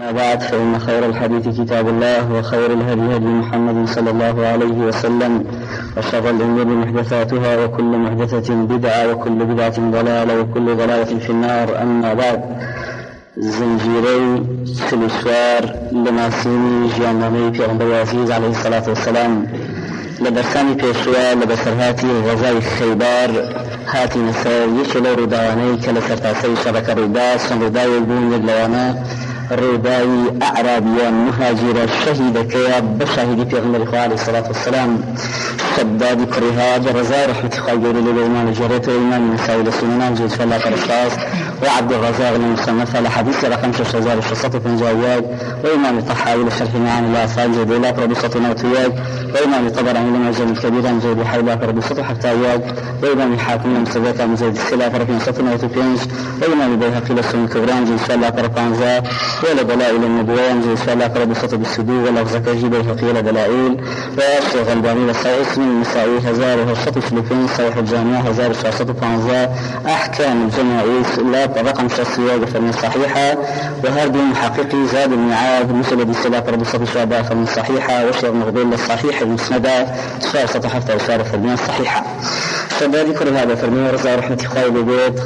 بعد فإن خير الحديث كتاب الله وخير الهدي هدي محمد صلى الله عليه وسلم وشر الأمور محدثاتها وكل محدثة بدعة وكل بدعة ضلالة وكل ضلالة في النار. أما بعد زنجيري سلسوار لماسيني جامعي في عمر عزيز عليه الصلاة والسلام لبرساني بيشوى لبسرهاتي غزاي خيبار هاتي نسار يشلو ردواني كالسرتاسي شبك الرداء سنرداء البون يدلوانا رداء أعرابيا مهاجرة شهيدة كيا بشاهدي في عمر عليه الصلاة والسلام شدادي كرهاد رزاء رحمة خير للإيمان الجريت وإيمان نسائي لسنان جيد فلا فرشاس وعبد الرزاق المصنف لحديث رقم 6650 وإمام الطحاوي لشرح معاني الآثار جيد إلى بربصة نوتياج وإمام الطبراني لمعجم الكبير عن زيد حيبة بربصة حفتاياج وإمام الحاكم لمستدرك عن زيد السلاف رقم 695 وإمام البيهقي لسنن الكبرى جيد فلا بربانزا ولا دلائل النبوة جيد فلا بربصة بالسدو ولا زكاجي بيهقي لدلائل وشيخ الباني لسائل اسم النسائي 1030 صحيح الجامعة 1615 أحكام الجماعيس رقم شخصية فمن صحيحة وهذه محققي زاد المعاد مسلد السلاف بربصة الشعباء فمن صحيحة وشيخ مغضول للصحيح المسندة شارة حتى إشارة فمن صحيحة شدادي كل هذا فرمي رزا رحمة خالد بيت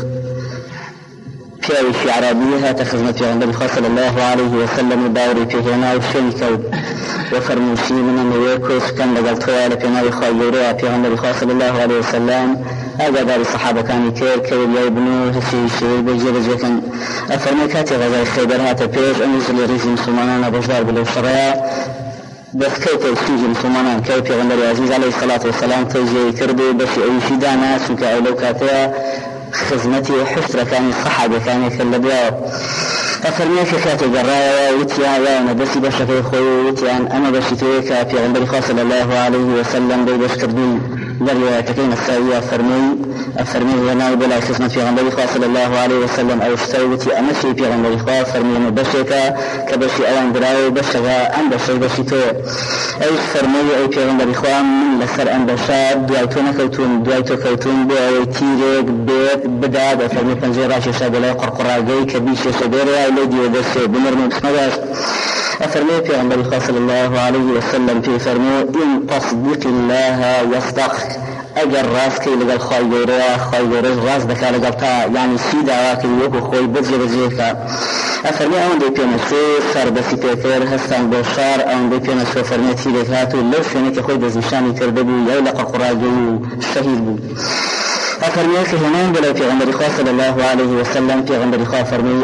في عربيها تخزمت في عند الخاص صلى الله عليه وسلم الدوري في هنا وشيكا وفرموشي من النويكوس كان لقلتها لكنا يخيرها في عند الخاص صلى الله عليه وسلم هذا دار الصحابة كان كير يبنوا هالشيء بيجي كان أفرمي كاتي غزاي خيبر هاتا بيج أنزل ريزي مسلمانان بجدار بالشراء بس كيف يسوج مسلمانان كيف يغنى العزيز عليه الصلاة والسلام تيجي كردو بس أي دانا سوك أولو كاتيا خزمتي وحسرة كان الصحابة كان يكلبوا أفرمي في كاتي جرايا ويتيا وانا بس بشكي خوي ويتيا أنا بشتويك في عمر صلى الله عليه وسلم بي بشكردي لروايتكين السائية أفرمي لنا بلا خزمة في عمر صلى الله عليه وسلم أو اشتويتي أمشي في عمر فرمي مبشكا كبشي أوان براي بشغا أن بشتوي أي فرمي أي في عمر من لسر أن بشاد دعيتو كوتون بأي تيريك بيت بداد أفرمي فنجيرا شاشا بلا قرقراجي كبيش شبيريا لدي وبس بمرمي بسمداش أفرمي في عمر صلى الله عليه وسلم في فرمي إن تصدق الله يصدقك أجر راسك لقى خايجوري راس دكا لقبتا يعني سيدا واكي يوكو خوي بجيكا أفرمي أون دي بينا سو سار بسي بيكير هستان بوشار أون دي بينا سو فرمي تيلك هاتو لو شنك خوي بزمشاني كردبو يولق قراجي شهيد بو أفرمي هنان بلا في عمر صلى الله عليه وسلم في عمر فرمي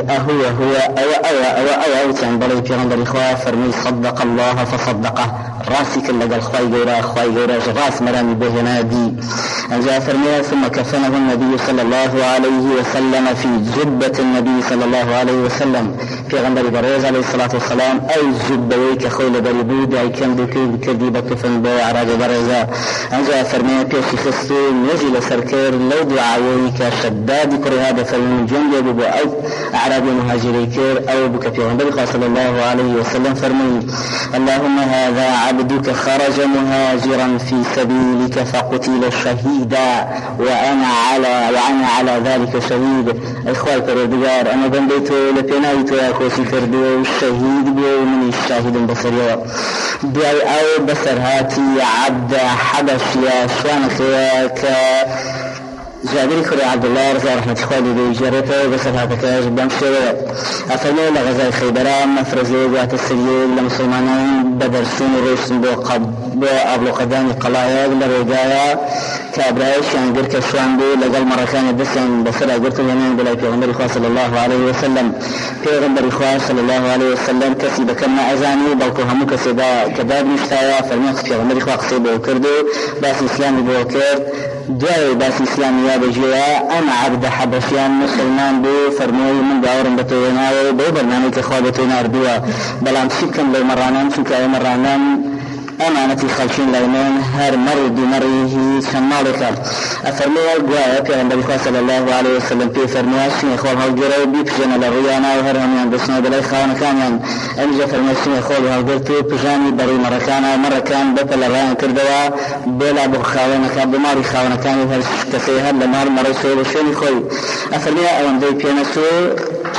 أهو تنبلي في عمر فرمي صدق الله فصدقه راسك لقى الخواي راس مرامي بهنا دي أنجا فرمي ثم كفنه النبي صلى الله عليه وسلم في جبة النبي صلى الله عليه وسلم في عمر بريز عليه الصلاة والسلام أي جبويك خول بريبود أي كان بكي كذيبة كفن بو عراج بريزا أنجا فرمي بيشي خستو نزل سركير لو دعاويك شداد كر هذا فمن جنب أبو أو أعرابي مهاجري كير أو بك في عمر صلى الله عليه وسلم فرمي اللهم هذا عبدك خرج مهاجرا في سبيلك فقتل شهيدا وأنا على ذلك شهيد. إخوة كردوار أنا بنديتو لبنايتو يا كوسي كردو الشهيد بو من الشاهد البصري بأي أو بصر هاتي عبد حبش يا شانخيك جابر كري عبد الله رضي الله عنه خالد بيجرته بس هذا كاج بمشي أفرمي لغزاي خيبرة مفرزي وقت السجيل لمسلمانين بدر سن ريش بو أبلو قدامي قلايا لرجايا كابرايش يعني قرك شوان بو لقل مركان بسن بسرعة قرت يمين بلا في غمر إخوة صلى الله عليه وسلم في غمر إخوة صلى الله عليه وسلم كسي بكما أزاني بلكو همو كسيدا كباب مشتايا فرميق في غمر إخوة قصيبه وكردو باس إسلامي بوكر دعوة باس إسلامي بجوا أنا عبد حبشيان مسلمان بو فرموي من داورن بتوينا وبو برنامج إخوة أردوا بلان شكا لو مرانان شكا مرانان أمانتي خلفين لينين هر مرد مريه شمالك أفرمي القوايا في عند الإخوة صلى الله عليه وسلم في فرمي الشيء إخوة هالجرى بيبجن للريانا وهرهم ينبسنا بلاي خوانا كان أنجا فرمي الشيء إخوة هالجرى بجاني بري مرة كان بطل الريان كردوا بلا بخوانا كان بماري خوانا كان كسيهر لمار مرسول الشيء إخوة أفرمي أوان دي بينسو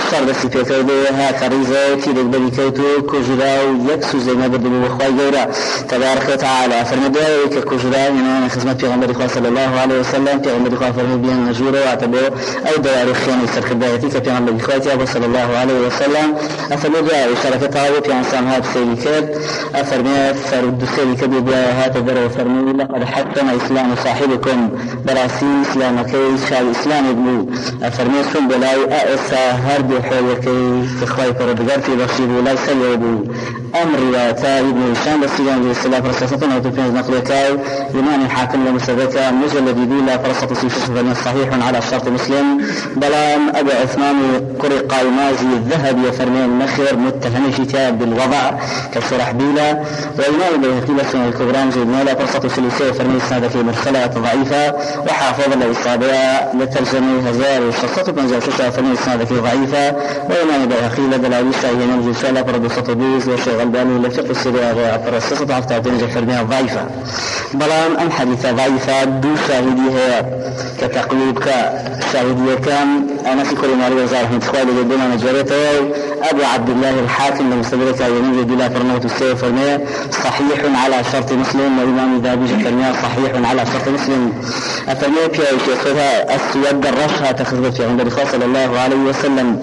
شر سيفيكودي هاك ريزاتي للبريكوتو كوجراو يكسو زي ما بدلوا وخواي جورا تبارك وتعالى فرمداوي كوجراو من خدمة پیغمبر خدا صلى الله عليه وسلم پیغمبر خدا فرمود بيان نجورو وعتبو او دواري خياني سرخدايتي كپیغمبر خدا صلى الله عليه وسلم أفرمي شركة عاوت يعني سامها بسيري كد أفرمي فرد سيري كد بيا هات در وفرمي لقد حكم إسلام صاحبكم براسي إسلامكي شال إسلام ابنو أفرمي سن بلاي أأسا هرب حولكي تخواي كردقار في بخشيب ولا سيبو أمر رواتا ابن هشام بسيجان جي السلاف رساسة وتفنز نقلكاو إمام الحاكم لمسابقة مجلد بيلا فرصة سيشفى صحيح على شرط مسلم بلام أبو عثمان قري قايمازي الذهب يفرمي النخر متهم كتاب بالوضع كالشرح بيلا وإمام البيهقي لسنة الكبران جيد مولا فرصة سلسية فرمي السادة في مرسلات ضعيفة وحافظ الإصابة لترجمة هزار والشخصة كنزل شاشة فرمي السادة ضعيفة وإمام البيهقي لدلاليسة هي نمجي شالة فرد بيز وشيء غلباني لفقه السريع فرصة عفتاتين جفرميها ضعيفة بلان أم حديثة ضعيفة دو شاهدي هي كتقليب كشاهدية كان أنا في كل مالي وزارة من تخوالي جدنا مجرته أبو عبد الله الحاكم لمستدرك يمين بلا فرموت السيف فرمية صحيح على شرط مسلم وإمام ذهبي فرمية صحيح على شرط مسلم أفرمية في شيخها السيد الرشها تخذت في عند الرسول صلى الله عليه وسلم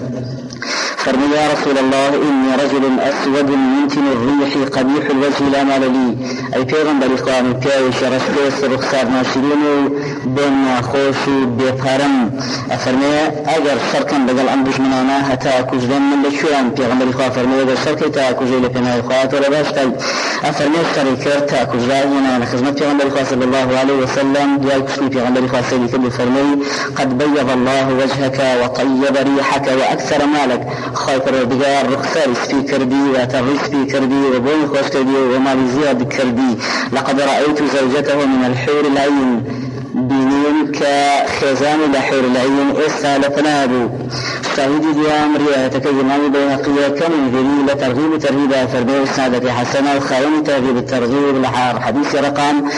فرمي يا رسول الله إني رجل أسود منتن الريح قبيح الوجه لا مال لي أي پیغمبر إخواني بياوش رشبيس رخصار ناشرين بين خوش بيطارم أفرمي أجر شركا بقل أنبش منانا هتا أكوزدن من لشوان پیغمبر إخوان فرمي أجر شركة تا أكوزي لبناء إخوات ولباشتاي أفرمي شركة تا أكوزدن خزمة پیغمبر إخوان صلى الله عليه وسلم ديال كشني پیغمبر إخوان سيدي كبير فرمي قد بيض الله وجهك وطيب ريحك وأكثر مالك خايف الردقار رخصار في كردي وتغيث في كردي وبوي خوش كردي وما بزياد كردي لقد رأيت زوجته من الحور العين بنين كخزان لحور العين إسا لفنابو شاهدي ديام رياتك إمام بيهقية كم ذليل ترغيب ترهيب فربيه السادة حسنة وخاين ترغيب الترغيب لحار حديث رقم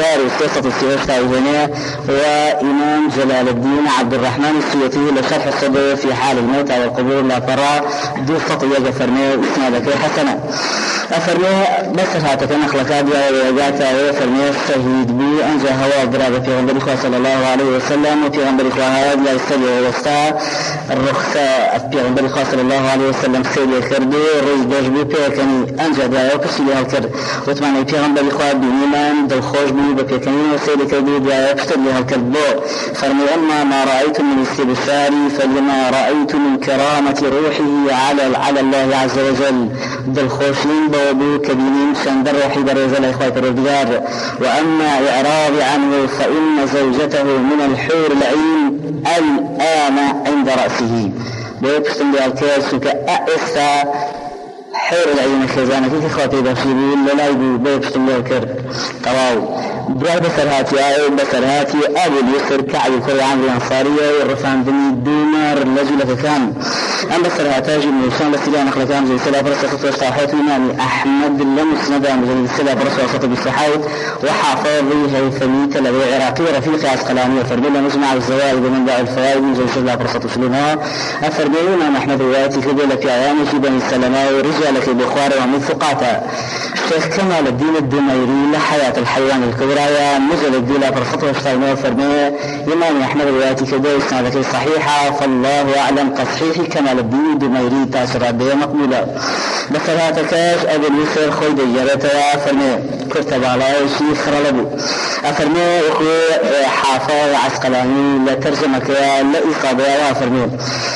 1696 وإمام جلال الدين عبد الرحمن السيوطي لشرح الصدر في حال الموت والقبور لا فرا دو خطية فرميه السادة حسنة أفرميه بس هاتك نخلقات ويجاتا وفرميه الشهيد بي أنجا هوا برابة في غنبري صلى الله عليه وسلم وفي غنبري هاد لا يستجع وسطا الرخصة في غنبري صلى الله عليه وسلم سيدي خردو ريز بجبو بيكني أنجا دا وكسي لها الكرد وتمعني في غنبري خواد بنيمان دل خوش بني بيكني وسيدي كردو دا يكتب لها الكرد بو فرمي أما ما رأيت من استبشاري فلما رأيت من كرامة روحه على الله عز وجل دل خوشين بوبو كبيرين شندر روحي برزل إخوات الرجال وأما إعراض عنه فإن زوجته من الحور العين الآن عند رأسه بيبستم بالكاس كأسا حور العين خزانة كيف إخواتي بخشيبين للايبو بيبستم بالكر قواو براه بسرهاتي أبو اليسر كعب الكري عمرو الأنصارية والرفان بني دينار الذي كان أم بسرهاتاجي من الشام بسيلان أخلقان زي سلا برسة خطوة صحوت إمام أحمد لمسندا من سلا برسة خطوة بالصحوت وحافظي هيثمي تلبي عراقي رفيق عسقلاني وفربيلا مجمع الزوائد من داع الفوائد من زي سلا برسة سلمها أفربيلا إمام أحمد الواتي كبيرة في عياني في بني السلماء ورجال في بخاري ومن ثقاتا شيخ كمال الدين الدميري لحياة الحيوان الكبرى مجل الدين برخطوة اشتغلوا فرمية إمام أحمد الواتي كبيرة إسنادك صحيحة فالله أعلم كصحيح كمال الدين الدميري تاسر بها مقبولة بس هاتكاش أبو اليسر خوي ديارتها فرمية كتب على شيخ رلبو أفرمية أخوي حافظ عسقلاني لترجمك لإصابة فرمية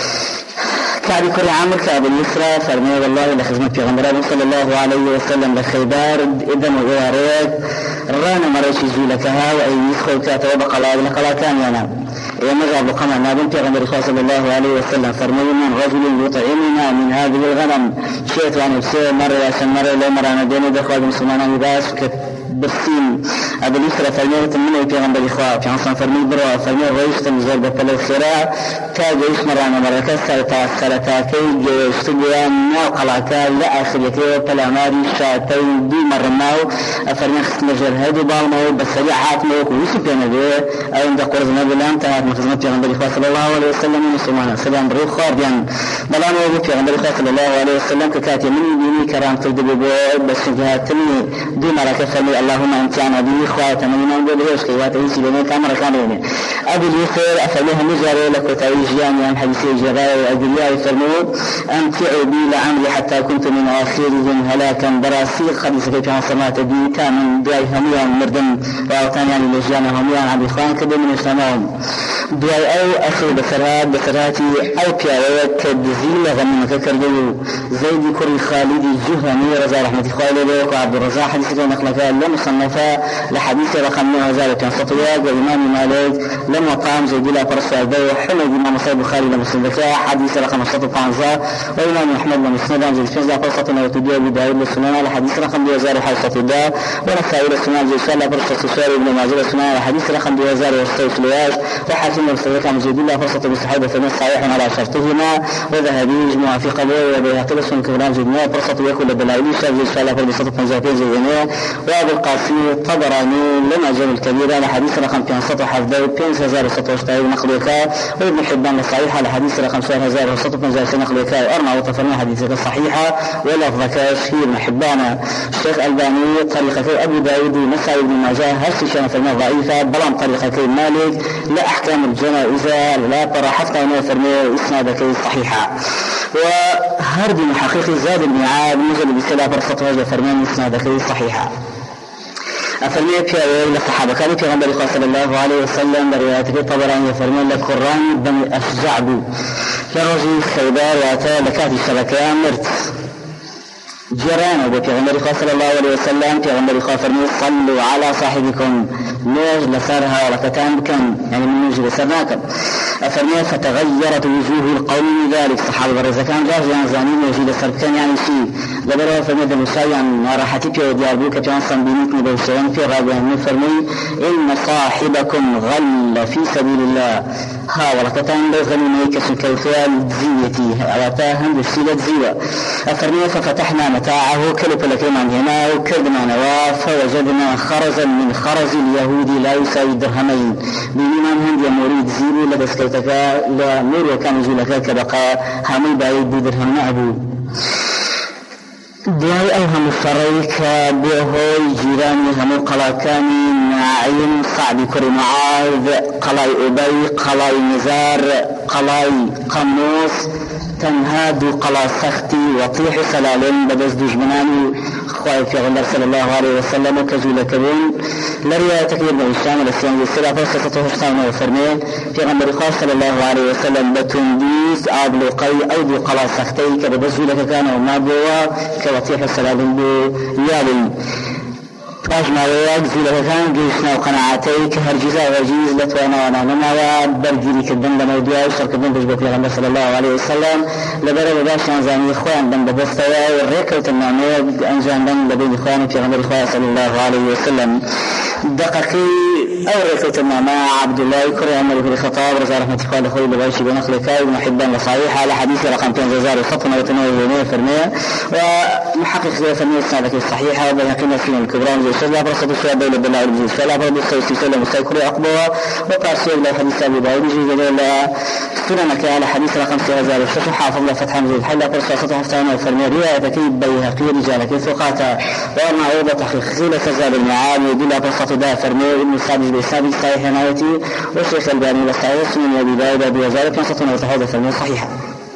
كعب كل عامر كعب اليسرى فرمي والله لخدمة في غمران صلى الله عليه وسلم لخيبار إذن وغيارات رانا مريشي زولكها وأي يسخل كاتوا بقلاء لقلاء كان ينام ومجع بقمع نابن في غمر صلى الله عليه وسلم فرمي من رجل يطعمنا من هذه الغنم شيء يعني بسيء مرة ياسم مرة لو مرانا ديني دخوة المسلمان يباس برسين أبو اليسرى فرميت من في إخوة في عصر فرمي بروا فرمي رئيس تنزل بطل الخراء تاجيش مرة مركز سرطاكي جيشتبيان ناقلاكا لا آخريتي تلاماري شاتين دي مرماو فرمي خصم جرهد بالمو بسريع حاتمو ويسو كان بيه أو عند قرز نبي لام تهات مخزمة في عند الإخوة صلى الله عليه وسلم مسلمان سلام بريخ خارجان بلان ويبو في عند الإخوة صلى الله عليه وسلم ككاتي من ديني كرام تلدبي بيه بس جهاتني دي مركز فرمي اللهم أنت عنا دي إخوة تمنين بيش كيوات إيسي بني كامرة كاملين أبي اليسر أفرميها مجاري لك تاويجيان عن حديثي جراء وأجرياء فرمود أمتعوا بي لعمري حتى كنت من آخرهم هلاكا براسيق خديث في عصمات بي كامن دعي هميان مردم وأوتان يعني لجيان هميان عبد إخوان كده من إسلامهم دعي أو أخي بسراتي أو كياوات كبزيل غنم كردو زيد كري خالدي الجهني رضا رحمة إخواني لك وعبد الرزاق حديثة نقلك لمصنفة لحديث رقم 1900 وإمام مالك لما قام زيد الله فرس البيع حمد إمام صحيح البخاري لمسلم حديث رقم 115 وإمام أحمد لمسند زيد فنزا فرصة وتدعو بداود للسنان الحديث رقم 2000 ونسائل السنان زيد شاء الله فرصة الشارع ابن ماجه السنان الحديث رقم 2006 وحاكم المسلمك عن زيد الله فرصة بالصحابة فمن صحيح على شرطهما وذهبي موافق به وبيهقل السنن كبران زيد فرصة يكون لدلائل الشارع زيد شاء الله فرصة فنزاتين زيدنية وأبو القاسم الطبراني لما جل الكبيرة الحديث رقم 511 نقلك وابن حبان الصحيحة الحديث رقم 5015 نقلك وأرمى وطفرنا حديثك الصحيحة ولفظك شهير ابن حبان الشيخ الباني طريقة أبو داود نسائي ابن ماجه هرسشان فرمي ضعيفة بلان طريقة مالك لا أحكام الجنائزة لا ترى حتى أنه فرمي إسنادك الصحيحة وهرد محقق زاد المعاد نزل بسلا فرصة وجه فرمي إسنادك الصحيحة أفرمي في أول الصحابة كانوا في غنبري صلى الله عليه وسلم برواياته طبراني يفرمون للقرآن بن أشجعب كرجي خيبار وأتى لكاتي الشبكة مرت جيرانه في غنبري صلى الله عليه وسلم في غنبري فرمي صلوا على صاحبكم نيج لسارها ولكتان بكم يعني من نيج لسرناكم أفرمي فتغيرت وجوه القوم ذلك صحابة الرزكان جاجيان زانين وجود سربكان يعني شيء لبروا فرمي دمشاي عن راحتي في ودياربوك كان صنبينيتني بوشيان في رابعين فرمي إن صاحبكم غل في سبيل الله ها ولكتان بغني ميكس كيفية زيتي أواتاهم بسيلة زيوة أفرمي ففتحنا متاعه كلب لكيما هنا وكردنا نواف فوجدنا خرزا من خرز اليهودي لا يساوي درهمين بإمام هندي مريد زيرو لبس كيتك لا نور وكان يجولك كبقى همي بايد بدرهم أبو دعاء أوهم الفريك بهوي جيراني همو قلاكاني ناعين صعب كري معاذ قلاي أبي قلاي نزار قلاي قنوص تنهاد قلا سختي وطيح سلالين بدز دجمناني خواهي في غلر صلى الله عليه وسلم وكزول كبون لريا تكبير من الشام الاسلام والسلام فرصة حسان وفرميه في غمر صلى الله عليه وسلم بتنديس عبلقي أيضا قلا سختي كبدز لك كان وما بوا كوطيح سلالين بو يالي راجنا وياك زيلة كان جيشنا وقناعاتي كهرجيزة وجيز لتوانا ونعلمها برجيلي كدن لموضوع شركة دن بجبت لغمبر صلى الله عليه وسلم لبرا بباشا انزاني اخوان دن ببستوى والريكة النعمية انجان دن لبين اخواني في غمبر اخوان صلى الله عليه وسلم دققي او ريكة النعماء عبد الله كري عمر بن الخطاب رضي رحمة اخوان اخوي بباشي بن اخلقاء ابن حبان لصحيح على حديث رقم 2000 فرمية ومحقق زي فرمية السنة الصحيحة وبيقين في الكبران شلا برصد الشيء دولة بالله الجزء شلا برصد السيسي شلا مستيكري أقبوها وقاسي الله حديث أبي داود جيزة دولة سننك على حديث رقم 3000 حافظ الله فتح مزيد حلا برصد سطح فتانا وفرمي رواية تكيب بيهقي رجالك ثقاتا وأرنا عوضة تحقيق خزيلة كذاب المعاد ودولة برصد دا فرمي ابن السادس بإسابي صحيح نايتي والشيخ الباني لصحيح سنن أبي داود أبي وزارة نصتنا وتحوض فرمي صحيحة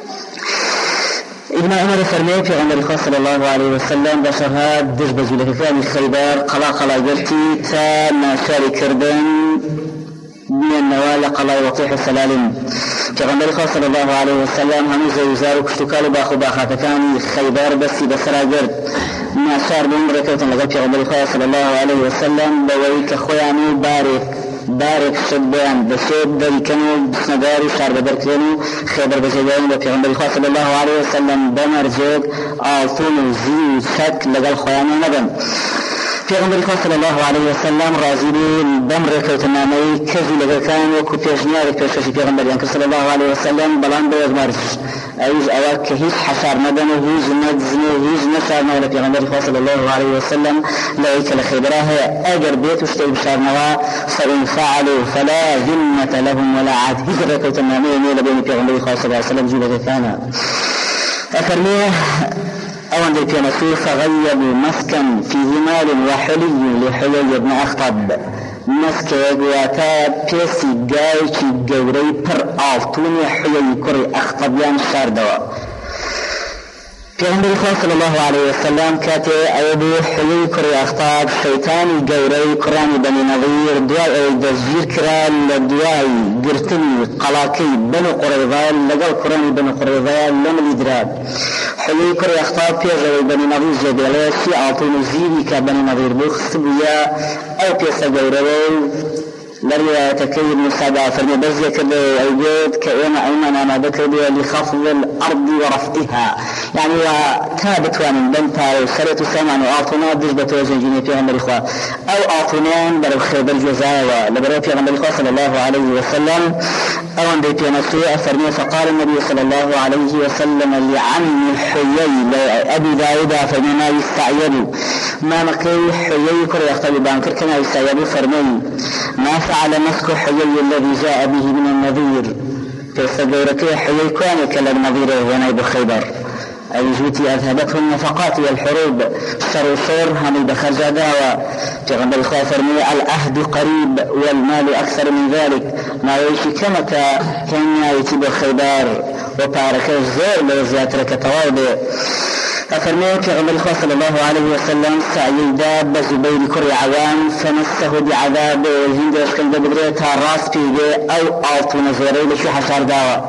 ابن عمر فرمي في غمر صلى الله عليه وسلم بشرها دج بزولك كان خيبار قلا قرتي تا ما شاري كردن من النوال قلا وطيح السلالم في غمر صلى الله عليه وسلم هم زيزار وكشتكال باخو باخات كان خيبار بسرا قرد ما شار بمركة لقد في غمر صلى الله عليه وسلم بويك خواني بارك شدان بشد الكنو بسنداري شار بدركنو خبر بجدان وفي غمر صلى الله عليه وسلم بمرجك آثون زي شك لقى الخوان ندم في غمر صلى الله عليه وسلم رازلين بمر كوتنامي كذل كان وكتجنار كشف في غمر يعني صلى الله عليه وسلم بلان بيض مرش أيز أواك هيج حشار مدن وهيج نجزن وهيج نشار نولا في غمر صلى الله عليه وسلم لعيك لخبراه أجر بيت وشتي بشار نوا فإن فعلوا فلا ذمة لهم ولا عاد هجر كوتنامي ميلا بين في غمر صلى الله عليه وسلم جولة ثانا أفرميه أولا ذي نسور فغيبوا مسكا فيه مال وحلي لحيي بن أخطب مسكا يقواتا بيسي قايشي قوري پر آفتوني حيي كري أخطب يان الشاردوا في عمر صلى الله عليه وسلم كاتي أيدو حيي كري أخطاب شيطاني قوري كراني بني نظير دواء دزجير كرال دواء قرتني قلاكي بنو قريضان لقل كراني بنو قريضان لم الإدراد حيي كري أخطاب بيزوي بني نظير جباليسي أعطوني زيري كبني نظير بخصبيا أو بيسا قوري لرواية كيد مساعدة فرمي بزيك الأيجود كأيما أيمنا ما ذكر لخفض الأرض ورفعها يعني وكابت وان بنتا وسرت سمان وأعطونا دجبة وزنجيني فيها مريخوة أو أعطونان برو خيب الجزاوة لبرو فيها مريخوة صلى الله عليه وسلم أو أن ديتي نسوء فرمي فقال النبي صلى الله عليه وسلم لعم حيي أبي داود فرمي ما يستعيب ما مكي حيي كري يختلي بانكر كما يستعيب فرمي ما فعل مسك حيي الذي جاء به من النذير فاستدورك حيي كان كالنذير ونيب خيبر أي جوتي أذهبته النفقات والحروب شر صور هم بخرج داوى تغنب الخواه فرمي الأهد قريب والمال أكثر من ذلك ما يوشي كما كان يتيب خيبر وبارك الزور لوزياترك طواب أفرميت في عمر الخاص صلى الله عليه وسلم سعي داب زبير كري عوام فمسه بعذاب الهند يشكل بدريتها راس فيه أو أعطو نزوري بشو حشار داوى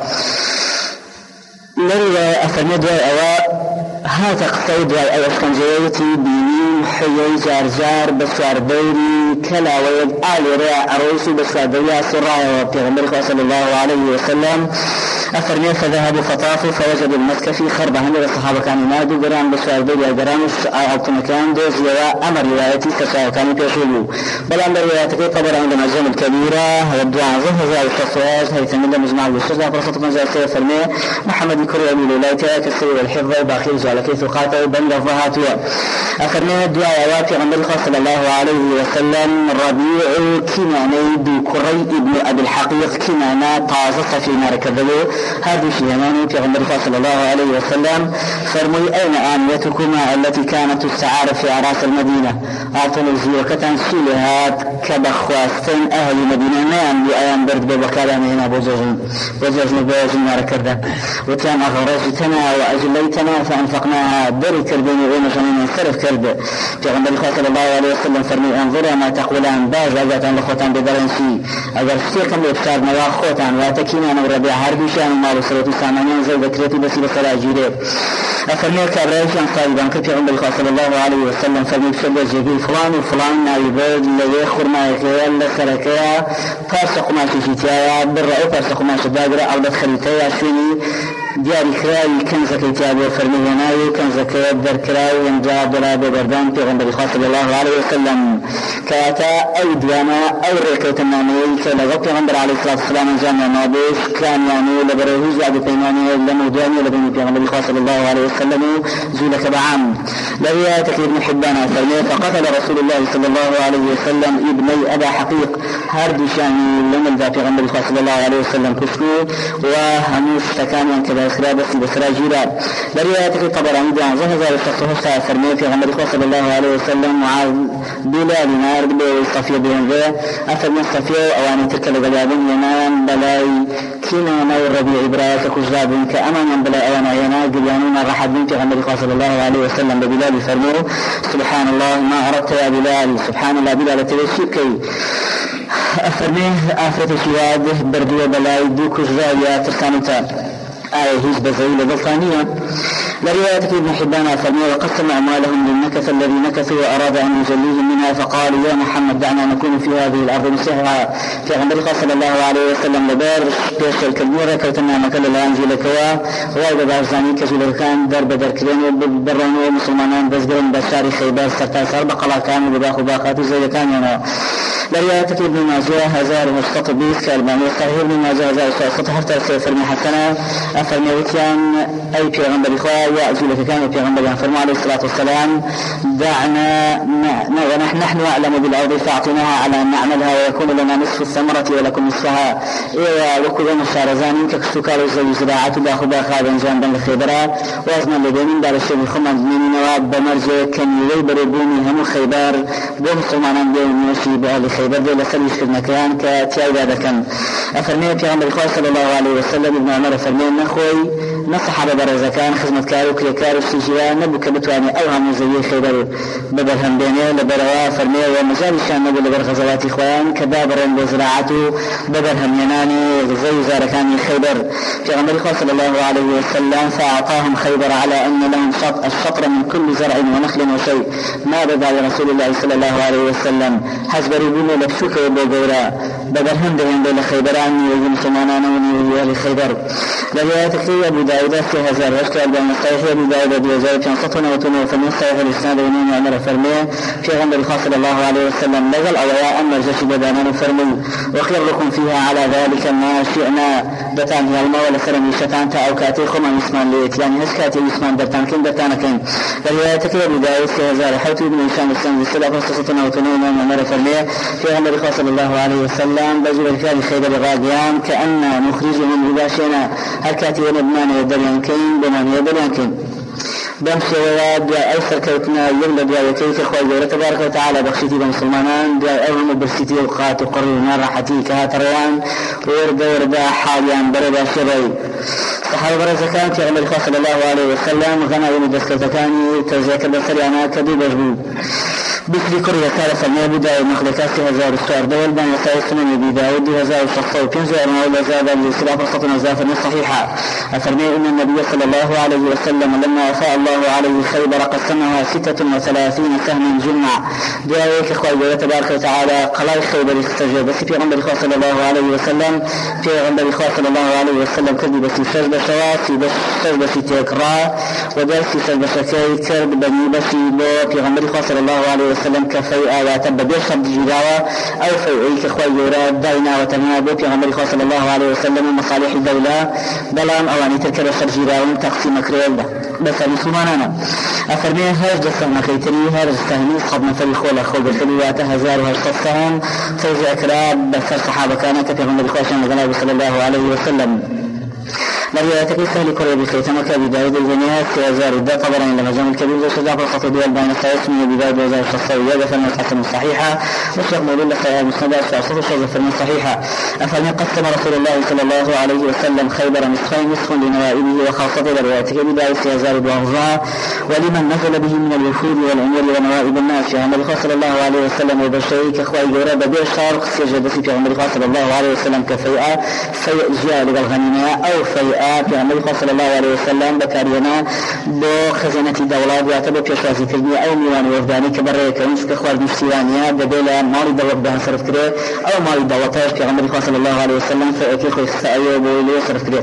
لري أفرميت أواء هذا قصيد أو اسكنجيتي بينين حيي جارجار بسوار بيري كلا ويد آل ريع أروسي بسوار بيري سرايا وفي عمر الخاص صلى الله عليه وسلم أفرمي فذهبوا فطافوا فوجدوا المسك في خربة هندر الصحابة كانوا ينادوا قرام بسوار بيري قرام أعطوا مكان دوز أمر روايتي كسا كانوا يشولوا بل أمر روايتي قبر عند مجمع الكبيرة والدعاء ظهر التصوير هيثم الله مجمع الوشرة فرصة من زي فرمي محمد كري أبي لولايتي كسير الحفظ باقي على كيف قاتل بن لفظاتها أخرنا الدعاء واتي عمر الخاص صلى الله عليه وسلم ربيع كناني بكري ابن أبي الحقيق كنانا طازة في نار كذبه هذه شيئا في عمر الخاص صلى الله عليه وسلم فرمي أين آنيتكما التي كانت تستعار في أراس المدينة أعطني الزيوكة سولها كبخواستين أهل المدينة نام لأيام برد ببكالة هنا بوزوجن نار كذا وكان أغرجتنا وأجليتنا فأنفقناها بري كردين وغينا جنين انصرف كرد في عمر الخاص صلى الله عليه وسلم فرمي انظر ما تقولان باز أجاتان لخوتان بدرنسي أجر ستيكم لإبتار نوا خوتان واتكينا نوربيع هربيشان ومالو سرطي سامانين زي ذكرتي بسي بسلا جيري أفرمي كابريشان صاحبان كفي عمر الخاص صلى الله عليه وسلم فرمي بسبب جيبي فلان وفلان نايبود لوي خرما يكيا لسركيا فارسق ما شيشيتيا برأي فارسق ما شداقرا أو دخلتيا شوني دياري كراي كنزة كتابه فرمي هناي كنزة كيدر كراي ينجاب دلابه بردان في غنبري خاص صلى الله عليه وسلم كاتا أو ديانا أو ريكوت النامي كالغط غنبر عليه الصلاة والسلام جامع نابوش كان يعني لبروهيز عبد الثيماني لما دياني لبني في غنبري خاص صلى الله عليه وسلم زولك بعام لريا تكيد من حبانا فرمي فقتل رسول الله صلى الله عليه وسلم ابني أبا حقيق هاردشاني لما الذا في غنبري خاص صلى الله عليه وسلم كسكو وهموش تكانيا كذا إخرابس بسراجيرا برياتك الطبراني دعا ظهر التصحيح فرمي في غمر صلى الله عليه وسلم مع بلال نار بلال الصفية بهم ذا أثر من الصفية أواني تلك لقلابين ينام بلاي كينا نور ربيع إبراك كجاب كأمان بلاي أوانا ينا قليانون رحب في غمر صلى الله عليه وسلم ببلال فرمو سبحان الله ما أردت يا بلال سبحان الله بلال تلسيكي أفرميه آفرة شواد بردو بلاي دوك الزاوية ترسانتا هيز بزيلة بلطانية لرواية ابن حبان فرمي وقسم أموالهم للنكث الذي نكثوا وأراد أن يجليهم منها فقالوا يا محمد دعنا نكون في هذه الأرض نسيحها في غنبري صلى الله عليه وسلم لبار بيش الكبيرة كوتنا مكان الأنجيل كوا وإذا بارزاني كجل كان در بدر كلين وبرون ومسلمان بزقرون بشاري خيبار سرطاسر بقلا كان وباخو باقاتي زي كان ينا لرواية ابن ماجه هزار مستطبيس كالباني صحيح ابن ماجه هزار صحيح حتى فرمي حسنة أفرمي وكيان أي في غنبري خوا يأجل كان في غنبري فرمي عليه الصلاة والسلام دعنا ونحن أعلم بالأرض فأعطيناها على أن نعملها ويكون لنا نصف الثمرة ولكم نصفها وكلنا الشارزان كسكار زي زراعة باخو باخا بنجان بن الخيبرة وازمن لدينين دار الشيخ خمان من نواب بمرجع كان يبر بومي هم خيبر بوم سلمان دين ماشي بأهل خيبر دي لسليش في المكان كتياي هذا كان أفرمي في عمر الخاص صلى الله عليه وسلم ابن عمر فرمي نخوي نصح ببرزة كان خدمة كارو كليكارو استجياء نبوك بتواني أوهم زي خيبر بدرهم بينه لبروا فرمي ومجال الشام نبو لبر غزوات إخوان كبابر وزراعته بدرهم يناني زي زاركان خيبر في عمر الخاص صلى الله عليه وسلم فأعطاهم خيبر على أن لهم الشطر من كل زرع ونخل وشيء ما بدا لرسول الله صلى الله عليه وسلم حسب ربنا لبسوك وبوغورا بدرهم بين بين خيبران ويجم سمانان ونيوه لخيبر لروايتك أبو داود في هزار واشتعال بأن الصحيح أبو داود بوزارة صطنا وتنوى فمن صحيح الإسناد ونين عمر فرميه في عمر الخاص صلى الله عليه وسلم لغل أوياء أن الجيش بدانا فرمي وخير لكم فيها على ذلك ما شئنا دتان هي المولى سلم شتان تا أو كاتي خمان يسمان ليت يعني هسكاتي يسمان درتان كن درتان كن لروايتك أبو داود في هزار حوتي بن هشام السند السلام صطنا وتنوى عمر فرميه في عمر الخاص صلى الله عليه وسلم بجل الكاد خيبر غاديان كأن نخرجهم إذا شئنا هكاتي ونبنان يدريان كين بنان يدريان كين بمشي وياد أيسر كيتنا يولد ويكيك أخوة جورة تبارك وتعالى بخشيتي بمسلمانان أوهم برسيتي وقات وقرر راحتي كهاتريان وردا حاليان بردا شبي صحابة برزكان في عمر الخاص صلى الله عليه وسلم غنائم الدسكتكاني تزيك بسريانا كدو بجبو بكري كوريا كارا سمي أبو داود مخلقات هزار السؤال دول بان يسايق سنن أبي داود هزار الشخصة وكنزو أرماء زاد لسلاف الخطن وزافر صحيحة أفرمي إن النبي صلى الله عليه وسلم لما وفاء الله عليه خيبر قسمها 36 سهم جمع دعوك إخوة الله تبارك وتعالى قلال خيبر استجاب بس في غنبر الخاص صلى الله عليه وسلم في غنبر الخاص صلى الله عليه وسلم كذب بس سجد شوات بس بس تكرا ودرس سجد شكاي كرب بني بس لو في غنبر الخاص صلى الله عليه وسلم كفيئة وتبدأ شرط جداوة أو فيئيك إخوة يورا دينا وتنابو في غنبر الخاص صلى الله عليه وسلم مصالح الدولة بلان أواني تركب شرط جداوة تقسيم كريل بس المسلمانانا أفرمي هاج دستنا كيتري هاج استهميس قبل فريخولا خود الخلوات هزار وهشتفهم توزي أكراب بس الصحابة كانت في غنبر الخاص صلى الله عليه وسلم لروايتك سهل كوريا بخيتمك أبي داود الجميعات كأزار الدا طبعا لما جمع الكبير وشجاع الخطة دول بين السائس من أبي داود وزار الشخصية دفن الحسن الصحيحة والشيخ مولي لخيار مسندات في عصر الشيخ دفن الصحيحة أفلم قسم رسول الله صلى الله عليه وسلم خيبر نصفين نصف لنوائبه وخاصة لروايتك أبي داود كأزار الوغزاء ولمن نزل به من الوفود والأمور ونوائب الناس في عمر الخاص صلى الله عليه وسلم وبشريك أخوة جورا بدير شارق سيجدسي في عمر الخاص صلى الله عليه وسلم كفيئة فيئ جالب الغنيمة أو فيئة في عمر الخاص صلى الله عليه وسلم بكارينا بو خزانة الدولة ويعتبر بيشوازي كردية أو ميوان وفداني كبرية كونس كخوار نفسيانية بديلا مالي دولة بها صرف كريه أو مالي دولتاش في عمر الخاص صلى الله عليه وسلم فأكي خوي خسائية بولي صرف كريه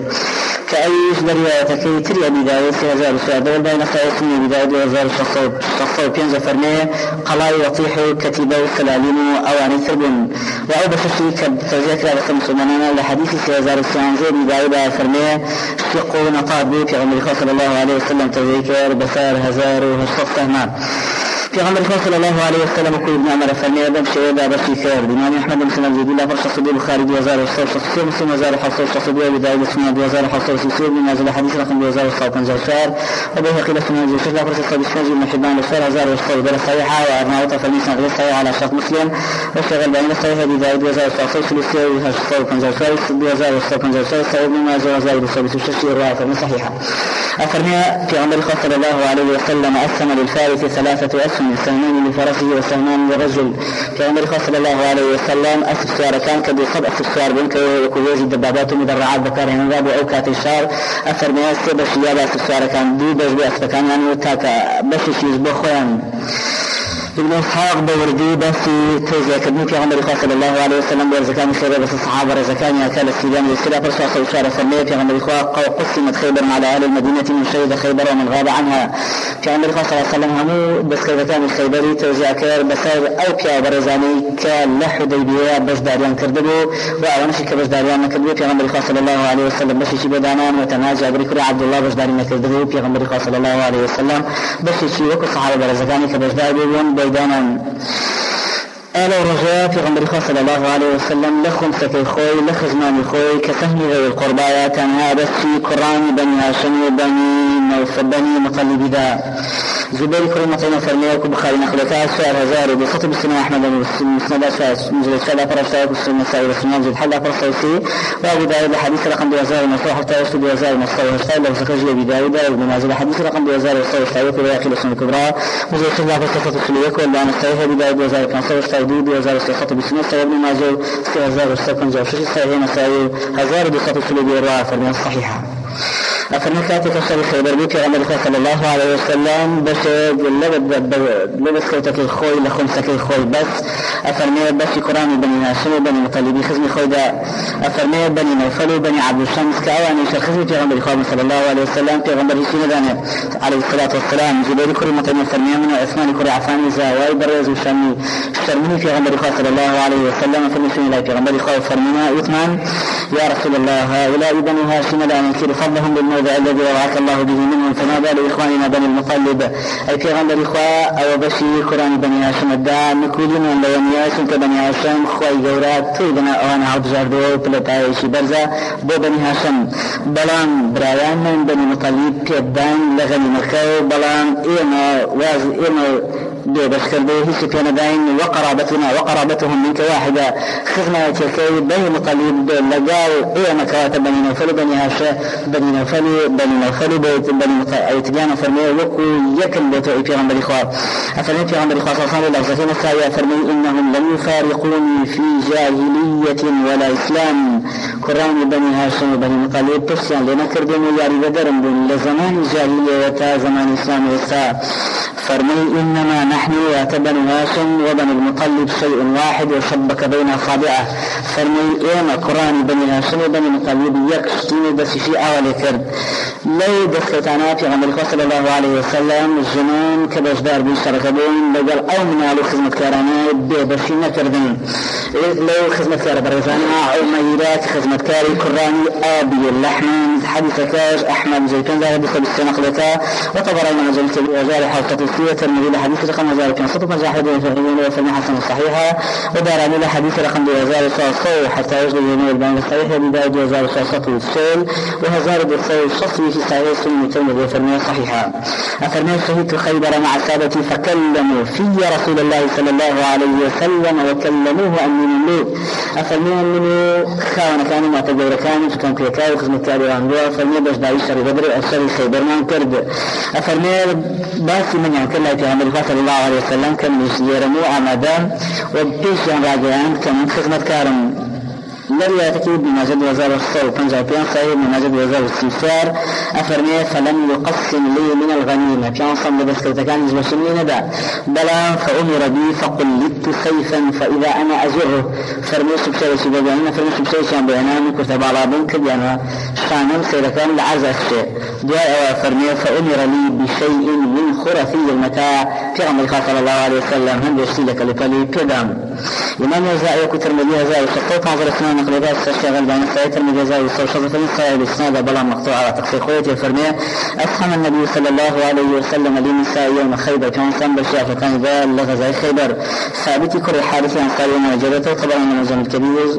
كأيش برياتكي تري أبي داود في هزار السؤال دول بين خائصني أبي داود وهزار الشخصة وبينزا فرميه قلاي يطيحوا كتيبة وسلالين أواني ثربون وأو بششي كبتذكر على خمس منانا لحديث في هزار السؤال زي أبي داود فرميه شقوا نقاد في عمر الخاص صلى الله عليه وسلم تذكر بسار هزار وهالصفة معه في عمر الخاص صلى الله عليه وسلم كل ابن عمر فرمي أبن شهيدا بشي خير بإمام أحمد بن سنة زيد الله فرش صديق خارج وزار الصوت شخصي مسلم وزار حصول شخصي بداية اسمه وزار حصول سيسير من نازل حديث رقم وزار الصوت زوشار وبه قيل اسمه زوشار لا فرش صديق شمجي من حبان الشهر وزار الصوت بلا صحيحة وأرناوطة فالميسان غير صحيحة على شخص مسلم وشغل بين الصحيحة بداية وزار الصوت سلسير الصوت زوشار وزار الصوت زوشار سيد من نازل وزار الصوت سلسير رواية من صحيحة أفرمي في عمر الخاص صلى الله عليه وسلم أسهم للفارس 3 أسهم من سهمان لفرسه وسهمان للرجل. كان الرسول صلى الله عليه وسلم أسف سيارة كان كدي صد أسف سيارة بينك وكويز الدبابات ومدرعات بكار هنغاب وأوكات الشار أثر مياسي بشيابة أسف سيارة كان دي بش بأسف كان يعني وتاكا بشيش يزبو خوان ابن إسحاق بوردي بس تيجي كدني في عمر صلى الله عليه وسلم برزكان خيبر بس الصحابة رزكان يأكل السيدان للسلاح برسوة وشارة سمية في عمر قسمت خيبر على أهل المدينة من شهد خيبر ومن غاب عنها. في عمر صلى الله عليه وسلم همو بس كان الخيبري توزيع كير بسر أو كيا برزاني كاللح ديبيا بس داريان كردبو وأولنشي كبس داريان كردبو في عمر صلى الله عليه وسلم بس يشي بدانان وتناجع بريكري عبد الله بس داريان كردبو في عمر صلى الله عليه وسلم بس يشي وكو الصحابة برزكاني كبس داريان بيدانا آلو رجاء في عمر صلى الله عليه وسلم لخمسة خوي لخزمان خوي كسهم ذوي القربايات هذا في قرآن بني هاشم بني نوف بني مقلب ذا زبير كريمة فرميك بخاري نقلتها شعر هزار بخطب السنة أحمد المسند مجلد شعر فرشاك والسنة سائر السنة مجلد حلق فرشاوسي وابي داود الحديث رقم 2000 حتى يشتد 2000 لو زكجي أبي داود ابن ماجه الحديث رقم 2000 وياقي السنة الكبرى مجلد شعر فرشاوسي السلوك والبان الصحيح أبي داود 2005 دي وزارة خطب السنة ابن ماجه 2006 صحيح مسائل هزار بخطب السلوك والرافع من الصحيحة. أفرمكاتك الشريف بربيك عمر صلى الله عليه وسلم بس لبس كوتك الخوي لخمسك الخوي بس أفرمي بس قرآن بني هاشم بني مطلبي خزمي خوي دا أفرمي بني نوفل بني عبد الشمس كأواني شرخزي في عمر صلى الله عليه وسلم في عمر سنة عليه الصلاة والسلام زبير كل مطلب أفرمي من عثمان كل عفاني زاوي برز وشامي شرمني في عمر صلى الله عليه وسلم أفرمي في الله في عمر خوي فرمينا عثمان يا رسول الله هؤلاء بني هاشم لا ننكر فضلهم بالموضع الذي وعاك الله به منهم فما بال إخواننا بني المطلب أي في عمر إخوة أو بشي قرآن بني هاشم الدعاء نكولين لو ياسم كبني هاشم خوي جورات تويدنا أوانا عبد جاردو بلتايشي برزا بو بني هاشم بلان برايان من بني مطلب كيبان لغني مكاو بلان إيما دو بس كردو هيسي كان داين وقرابتهم منك واحدة خزمة تلكي بني مطلب لقال إيما كواتب بني نوفل بني هاشم بني نوفل بني أيتجانا فرمي وكو يكن بيتو في عمر إخوة أفرمي في عمر إخوة صلى الله عليه وسلم السايا فرمي إنهم لم يفارقوني في جاهلية ولا إسلام قرآن بني هاشم وبني مطلب تفسيان لنكر بهم ياري بدرم بهم لزمان الجاهلية وتا زمان الإسلام وسا فرمي إنما نحن بني هاشم وبني المطلب شيء واحد وشبك بين أصابعه فرمي إيما قرآن بني هاشم وبني مطلب يكشتيني بس شيء أولي كرد لو دخلتنا في عمر صلى الله عليه وسلم الجنون كبشدار بيشتركبون لقال أو منالو خدمة كارانات ببشينا كردين لو خدمة كار برزانا أو ميرات خدمة كاري كراني آبي اللحم حديث كاج أحمد زيتون ذا بخل السنقلتا وطبرين عزلت الوزارة حلقة السيئة المدينة لحديث رقم وزارة كان صدق مجاحدين في الحديث وفرمي حسن الصحيحة ودار على حديث رقم بوزارة صوصو حتى يجد يمين البان الصحيحة بداية وزارة صوصو والسول وهزار بالصوص الشخصي في صحيح سنة تلمذ وفرمي صحيحة أفرمي شهيد خيبر مع سادتي فكلموا في رسول الله صلى الله عليه وسلم وكلموه أن يملوه أفرمي منه خاونا كانوا معتبر كانوا فكان كيكاي وخزمة كاري وعنبوه أفرمي باش داعي شري بدر الشري خيبر ما انكرد أفرمي باسي من يعمل الله في عمر صلى الله عليه وسلم كان يسيرمو عمدان وبيش راجعان كان خزمة كارم لريا تكيب بمجد وزار الصوت بنجابين صحيح بمجد وزار السيسار أفرمي فلم يقسم لي من الغنيمة كان صمد بس كان يجمشنين دا بلا فأمر بي فقلدت سيفا فإذا أنا أجره فرمي سبشي شبابين فرمي سبشي شان بعنامي كتب على بنك بأنا شانم سيدكان لعزة الشيء جاء فرمي فأمر لي بشيء من خرفي المتاع في عمر صلى الله عليه وسلم هم يشتيلك لكلي كدام إمام يزاعي كتر مديها زاوي سقوط عبر اسمان نقلبات سشتغل بين سايتر مديها وصوشة فلسة بإسناد بلا مقطوع على تقصي خوتي فرمية أفهم النبي صلى الله عليه وسلم لنساء يوم خيبر كان سنبر شافقان ذا لغزاي خيبر ثابتي كل حادثة عن قال يوم وجدته طبعا من الجمع الكبير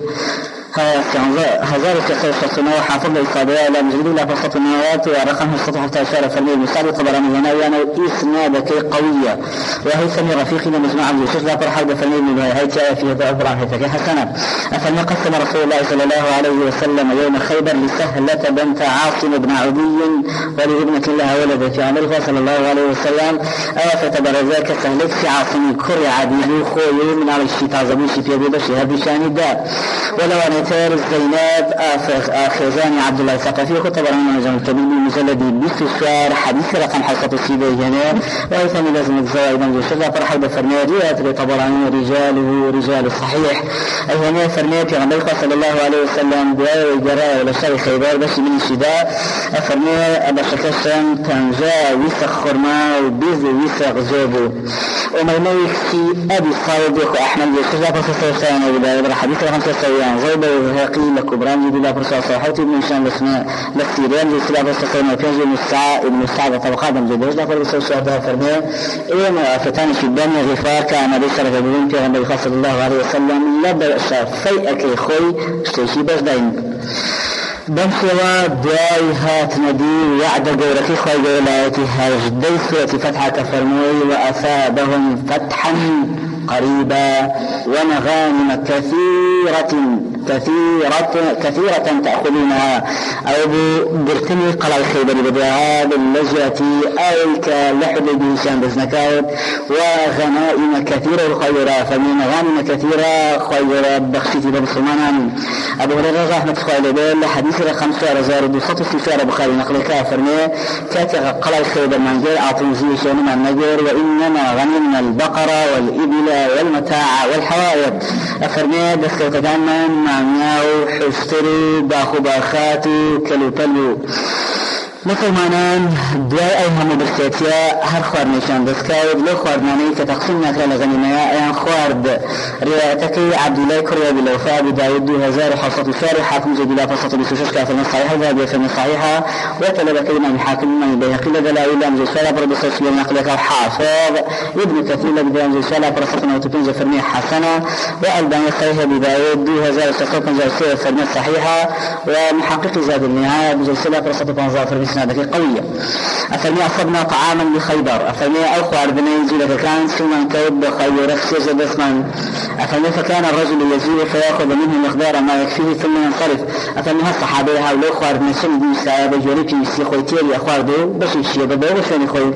هزار الشخصنا وحافظ الإصابة على مجرد لا فصلت النوات ورقم السطح حتى أشار فرمي المستعد طبعا من هنا يعني إسنادك قوية وهيثم رفيقنا مجموعة من الشيخ ذاكر حرب فني من هيئة فيه ضعف حيث حسنة. أفلم قسم رسول الله صلى الله عليه وسلم يوم خيبر لسهلة بنت عاصم بن عدي ولابنة لها ولد في عمره صلى الله عليه وسلم فتبرزاك سهلك في عاصم كر عديد خوي من على الشتاء زبوش في يد شهاب شان الداء ولو أن يتار الزينات آخذان عبد الله الثقفي كتب عن مجمع الكبير مجلد بسشار حديث رقم حلقة السيدة هنا وهيثم لازم الزوائد من الشرع فرحب فرميات طبعا رجال الصحيح أي هنا فرميات عن النبي صلى الله عليه وسلم دعاء الجراء ولا شيء خيبر بس من الشداء فرميات أبا شكشم تنجا ويسخ خرما وبيز ويسخ زوبو ومرميك في أبي صادق أحمد الشرع فسوسان ولا حديث رقم 9 زوبو وهاقي لكبران جديد فرصة صحيح من شان الاسماء للسيران السلاف والسقيم وفينجي ابن السعادة طبقات من جديد لا فرصة الشهداء فرميات إيه فتان الشبان غفار كان بيشرف بدون في النبي صلى الله عليه وسلم لبى فيئك خوي اشتيشي باش دايم بمسوا دعاي هات ندي وعد قولك خوي قولاتي هاجدي سوة فتحة فرموي وأثابهم فتحا قريبا ومغانم كثيرة تأخذونها أو برتني قلال خيبر بدعاب اللجأة أو كاللحظ بيشان بزنكاوت وغنائم كثيرة خيرا فمن غانم كثيرة خيرا بخشيتي بسلمان أبو هريرة رحمة خير بيل حديث رقم 5200 بخاري نقل كافرني كاتغ قلال خيبر منجر أعطنزي شون من نجر وإنما غنمنا البقرة والإبل والمتاع والحوائط أفرمي دخل تداما معناه حشتري باخو باخاتي كلو تلو مسلمانان دعاء أيهم برسيتيا هر خوار نشان دسكاود لو خوار ناني كتقسيم ناكرا لغنيميا أيان خوارد روايتكي عبد الله كريا بالوفاء بداود 2000 شارع حاكم جديلا فصة بسوشش كافرنا الصحيحة ذهب يفهم الصحيحة وطلب كلمة من حاكم من بيهقي لدلائل أمزي سالة بربصة سيوم نقلك حافظ ابن كثير لدي أمزي سالة برصة وتبين فرمية حسنة وألباني صحيحة بداود 2000 فرمية صحيحة ومحقق زاد النهاية بزي سالة برصة بانزافر هذه قوية. أفرمي أصبنا طعاما لخيبر أفرمي أخوار بني زيلة كان سلمان كود بخير رخص بسمان أفرمي فكان الرجل يزيل فيأخذ منه مقدار ما يكفيه ثم ينصرف أفرمي هالصحابي هؤلاء أخوار بني سلم دي سايبة جوريكي يسيخويتيري أخوار دو بشي الشيء بدو وشاني خوي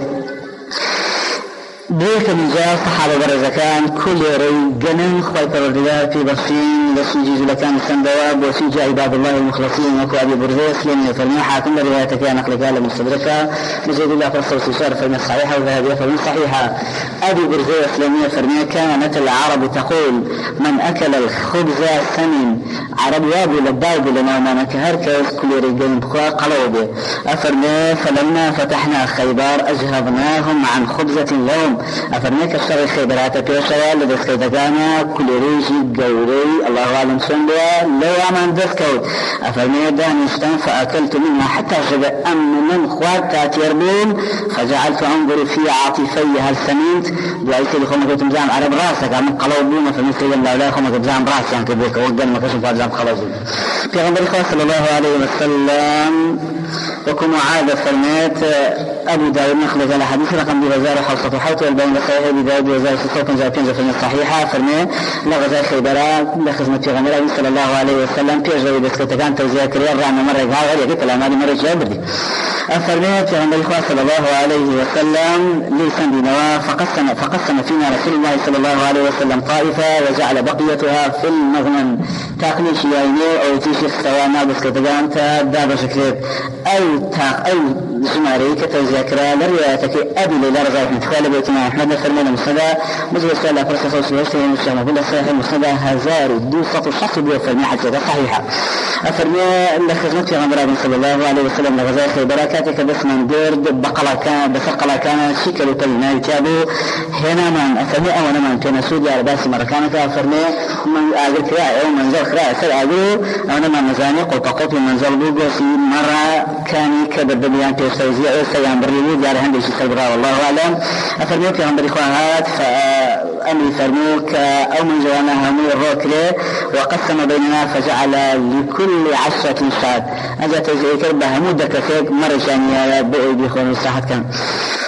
بيك من جاء صحابة برزكان كل ري جنن خوي پروردگار في بصين لسوجي زلكان السندواب وسوجي عباد الله المخلصين وكو أبي برزيس لن يفرمي حاكم بروايتك أنا نقلك على مستدركة مجيد الله فرصة وسيشار فرمي الصحيحة وذهبية فرمي الصحيحة أبي برزيس لن يفرمي كانت العرب تقول من أكل الخبز سمن عرب وابي للدايب لنا وما نكهركز كل ري جنن بخوا قلوبه أفرمي فلما فتحنا خيبار أجهضناهم عن خبزة لهم أفرميك الشرع خيبرات بيشوال لدسكيتكانا كل ريشي قوري الله أعلم سنبوا لو أمان دسكوت أفرمي دانشتان فأكلت منها حتى شبع من خوات تاتيربون فجعلت أنظر في عاطفي هل سمينت دعيت لكم كنتم زعم على براسك عم قلوبون فمثل الله لا يخم كنتم زعم براسك يعني كبيرك وقل ما كشف فارزام خلصوا في غنبري صلى الله عليه وسلم وكم عادة فرميت أبو داود نخلق على حديث رقم 2000 والبين لصحيح بداود 2006 في الصحيحة فرمي لغزاء خيبرات لخزمة غمير أبي صلى الله عليه وسلم في أجل بسكتكان توزيع كرير رعنا مرة قال غير يقول الأمالي مرة جابردي فرمي في غمير صلى الله عليه وسلم ليسان بنوا فقسم فينا رسول الله صلى الله عليه وسلم طائفة وجعل بقيتها في المغنم تاقني شيئيني أو تيشي السوانا بسكتكان تداب شكريت أو جماري كتوزيع كرير لروايتك أبي لله رضا متخالي بيتنا أحمد فرمينا المسندة مجلس الله فرصة وسيوشته المشتغل مقول الصحيح المسندة هزار دوسة الشخص بيو فرمي حجة صحيحة أفرمي اللي خزمت في غمرة صلى الله عليه وسلم لغزاء خيبراتك بس من ديرد بقلا كان شكل وطلنا يتابو هنا من أفرمي أولا من كان سودي على باسي مركانك أفرمي من أقل كراء أو منزل كراء سر أقول أولا من مزانق وطاقوت منزل بوغسي مرة كان كبردبيان تيستوزيع وستيان بريود على هندي شكل برا والله أعلم أفرميك يا عمبر إخوانات فأمي فرموك أو من جوانا همي الروكلي وقسم بيننا فجعل لكل 10 شاد أجا تجيك بهمودة كثير مرشانية بأي بيخون الساحة كان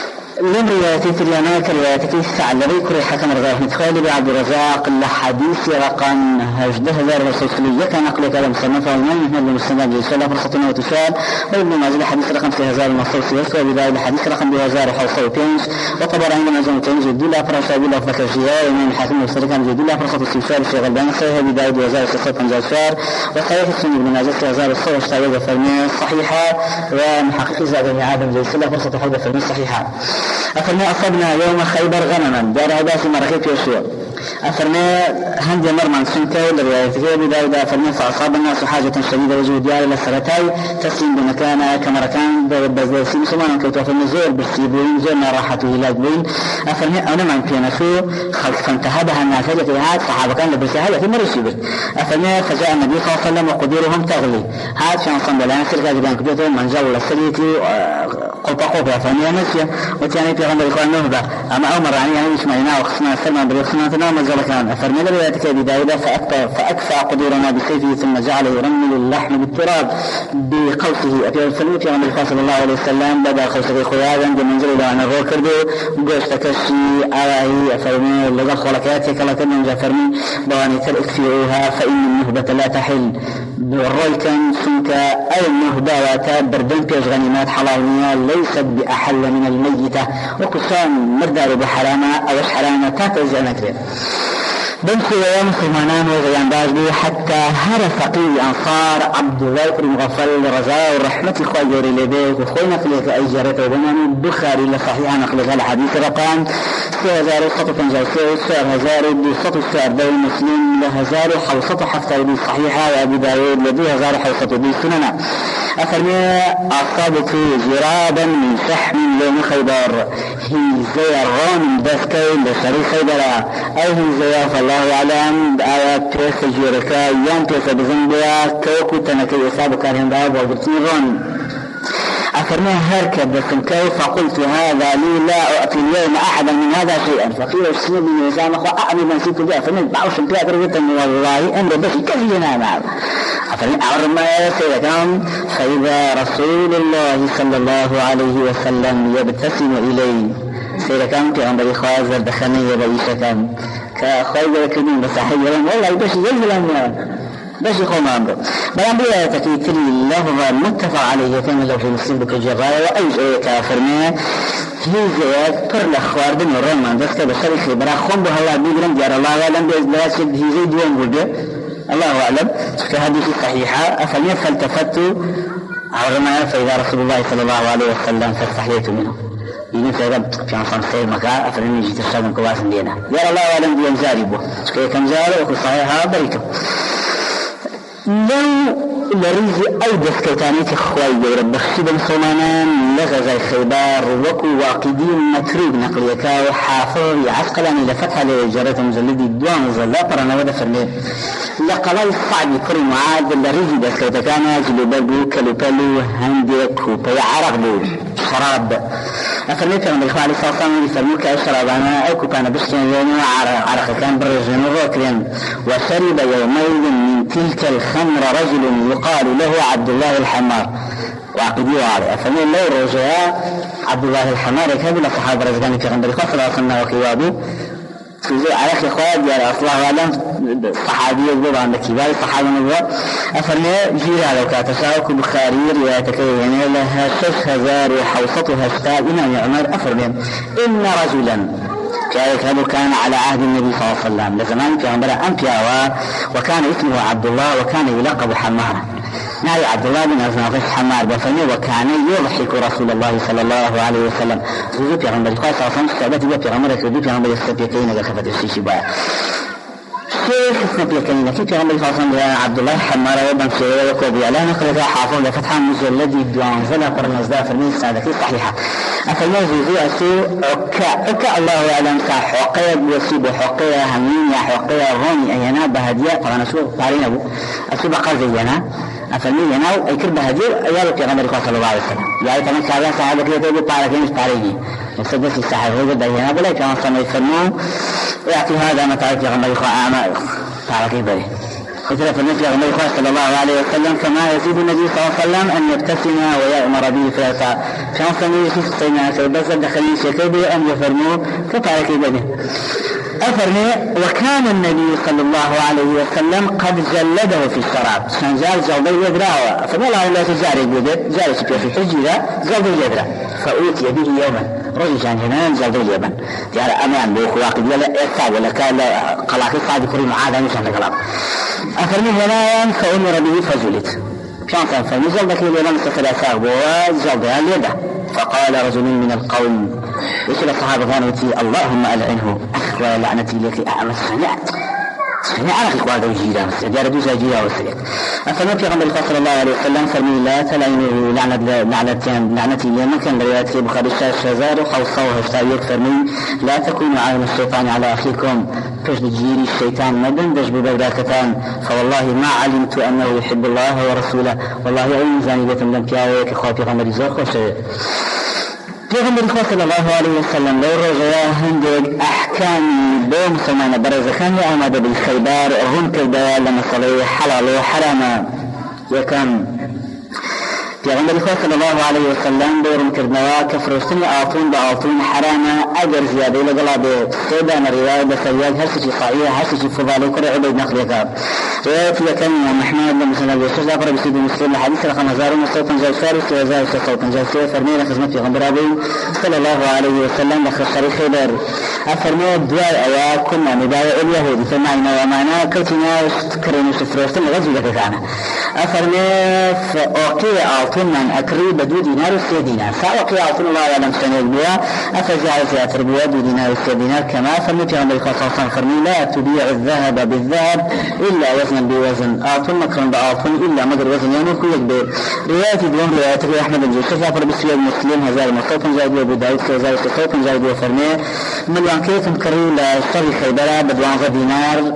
لم روايتي تريانا كروايتي الثعلبي كري حكم رضاه متخالي عبد الرزاق الحديث رقم 11000 كان نقل كلام مصنفه من المسند لسنة فرصة وتشال وابن ماجه الحديث رقم 3000 وبداية الحديث رقم 2005 وطبعا عندما جمع تنجي دولا فرصة دولا فكرجيا ومن الحاكم المستركا دولا فرصة استشار في غلبان صحيح بداية 2015 وصحيح السنة ابن ماجه 2016 فرمي صحيحة ومحقق زاد عادم زي سنة فرصة حوض فرمي صحيحة. أفرمي أصبنا يوم خيبر غنما دار هذا في مركب يسوع. أفرمي هندي مرمان سنتي لروايته بداية أفرمي فأصاب الناس حاجة شديدة وجودها إلى السرطاي تسليم بمكان كمركان بزيسين سمان كيتو أفرمي زور بالسيبوين زور ما راحته إلى بين أفرمي أنا من كينسو خلق فانتهبها الناس التي هاد صحابة كان لبسها التي مرسيبت. أفرمي فجاء النبي صلى الله عليه وسلم وقدورهم تغلي هاد شان صنب الآن سرقا جبان كبيرتهم من جل السريتي قلقا أفرمي نسيا وتعني في غنبري إخوان نهبة أما أمر يعني يسمعنا وخصنا السلمان بريخصنا مزل كان. أفرمي لبياتك بداية فأكفى قدورنا بسيفه ثم جعله يرمل اللحم بالتراب بقوسه أتي الفلوت يوم الخاص صلى الله عليه وسلم بدأ قوسه خيادا بمنزل إلى أن الروح كردو قوش تكشي آلهي. أفرمي لغا خلقياتك لا تبنج أفرمي بواني تلأكفئوها فإن النهبة لا تحل بالروي كان سنك أي النهبة وتبردن بيش غنيمات حلالية ليست بأحل من الميتة وكسان مردار بحرامة أو حرامة تاتز عنكرين بنسي يوم مسلمان وغيان باجبي حتى هرفقي أنصار عبد الله بن مغفل رجاء ورحمة إخوة جوري لبيك وخوينا فليك أي جارته وبناني بخاري لصحيح نقل على حديث رقم 3056 دولي مسلم لهزار حوصة حفتة ودي صحيحة وأبي داود لدي هزار حوصة ودي سننا. أفرمي أصابت جرابا من شحم لون خيبر هي زي الرون دسكي لشري خيبرا أو هي زي فالله يعلم بآيات تيس جيركا يوم تيس بزنبيا كوكو تنكي إصابة كارهن باب وقلتني رون. أفرمي هركب بسنكي فقلت هذا لي لا أعطي اليوم أحدا من هذا شيئا فقيل السنة بن نظام أخوة أعمي من سيكو بها فمن بعوش انتهى والله أمر بشي كثيرنا معه. أفرمي أعرم سيدكم فإذا رسول الله صلى الله عليه وسلم يبتسم إلي سيدكم كأن بريخوازر دخنية بريشكم كأخوة كبير بساحية والله بشي يزلم بشي خوم أمره بلان بلا تكيتري اللفظة متفق عليه يتم لو في مسلم بكجراء وأيش كافرمي هي زياد پر لخوار دن ورمان دسته بشري خبرا خوم بها الله بيقرم جار الله وعلم بإزدراج هي زي ديون بوده الله أعلم كهديث صحيحة. أفلم فالتفتوا عرما فإذا رسول الله صلى الله عليه وسلم فاستحييت منه ينفع رب في عصام سيد مكان. أفلم يجي تشابه كواس دينا يا الله أعلم ديان جاربه كم جاره وكل صحيحة بريكم لو لريزي أو دسكتانيك خواي رب خشب المسلمان لغزي خيبار وكو واقدين متروب نقليكا وحافظ عسقلاني لفتحة لجارة مجلدي الدوان زلابر أنا ودا فرمي لقلاي الصعب كري معاد لريزي دسكتانا جلوبالو كالوبالو هنديك وبي عرقلو شراب أفرميك من الإخوة عليه الصلاة والسلام يفرموك أشرب أنا أكو كان بشتين يوم عرق كان برجن الروكرين وشرب يومين من تلك الخمر رجل يقال له عبد الله الحمار وعقديه عليه. أفرمي لو رجاء عبد الله الحمار يكابل الصحابة رزقاني في غنبري خاصة لأصلنا وكيوابه على أخي خواد يا أصلاح وعلم صحابي يقول عن كبار صحابي نبوة. أفرمي جيرا لو كاتساوك بخاري روايتك يعني لها 6000 وحوصتها اشتاء إمام عمر. أفرمي إن رجلا كان على عهد النبي صلى الله عليه وسلم لزمان في عمر أنبياء وكان اسمه عبد الله وكان يلقب حمارا ناي عبد الله بن أزنافس حمار بفني وكان يضحك رسول الله صلى الله عليه وسلم زوجي في عمر القاس عصام السعبات في عمر كذي في عمر السبيكين إذا خفت الشيشي بقى شيخ السبيكين في عمر القاس عبد الله حمار وبن سيرة وكوبي على نقل حافظ لفتح مجلد دوان زلا قرنزدا فرمي السعادة صحيحة. أفلا زوجي أسو عكا الله يعلم حقية بوسيب حقية همينية حقية غني أينا بهدية طبعا أسو طارين أبو أسو بقى زينا أفلمي يناو أي كرب هدير أيالك يا غمر صلى الله عليه وسلم يعني تمام كذا صحابة كده تقول طارقين مش طارقين يصدق الصحابة هو ده يناو بلا كمان صنع يفرمون ويعطي هذا ما تعرف يا غمر أعمال طارقين بره وثلاث النبي صلى الله عليه وسلم كما يزيد النبي صلى الله عليه وسلم أن يبتسم ويأمر به ثلاثة كان صنعي في السيناء بس دخلني شكيبي أن يفرموا كفارك بني أفرمي وكان النبي صلى الله عليه وسلم قد جلده في الشراب عشان جلده يدراه فما لا لا تجاري بيده جالس في حجرة جلده يدراه فأوتي به يوما رجل هنا جلده اليمن يعني أمان بوخ واقد ولا إرتاب ولا كان قلاقي صعب يكون معاذا مشان الكلام أفرمي هنا فأمر به فجلد شانسا فنزل ذلك اليمن ثلاثة وجلده اليده فقال رجل من القوم يقول الصحابة ظانتي اللهم ألعنه ولعنتي لك أعمى سمعت عرق إخوة وجيدا جار دوزا جيدا وسيك أفرمي في غمر صلى الله عليه وسلم فرمي لا تلعنه لعنتي لمن كان لياتي بخاري الشازار وخوصه وهفتايك فرمي لا تكونوا عالم الشيطان على أخيكم تجد جيري الشيطان مدن دجب بغداكتان فوالله ما علمت أنه يحب الله ورسوله والله أين زانية لم كياويك إخوة في غمر زور خوشه پیغمبر خدا صلی الله علیه وسلم لو رجع هندق احکام بوم سمان برزخان آمده بالخیبر هم کرده لمساله حلال و حرام یکم پیغمبر خدا صلی الله علیه وسلم بورم کردنوا كفرستن آتون بآتون حرام اگر زیاده لقلا بسيدان الرواية بسياد هرسي صحيح هرسي فضالي كرة عبيد نقليك رواية يكن محمد بن مسلم الوشيش دافر بسيد المسلم الحديث رقم 1900 فارس و1900 فرمي لخزمة پیغمبر أبي صلى الله عليه وسلم لخشري خيبر أفرمي الدواء أيا كنا ندايا اليهود فمعنا ومعنا كوتنا كرين شفرستن لغزو لك كان أفرمي فأوقي آتون من أكري بدو دينار و3 دينار فأوقي آتون الله يعلم سنوك بها أفجعل سياتر بها 2 دينار و3 دينار كما فرمي پیغمبر صلى الله عليه وسلم فرمي لا تبيع الذهب بالذهب إلا وزنا بوزن آتون مكرن بآتون إلا مدر وزن يعني كل يكبير رواية دوم رواية أحمد بن جوسف أفر بسياد مسلم 1900 أبو داود 1900 أبو فرمي مليان كيكم كري لشتري خيبرة ب12 دينار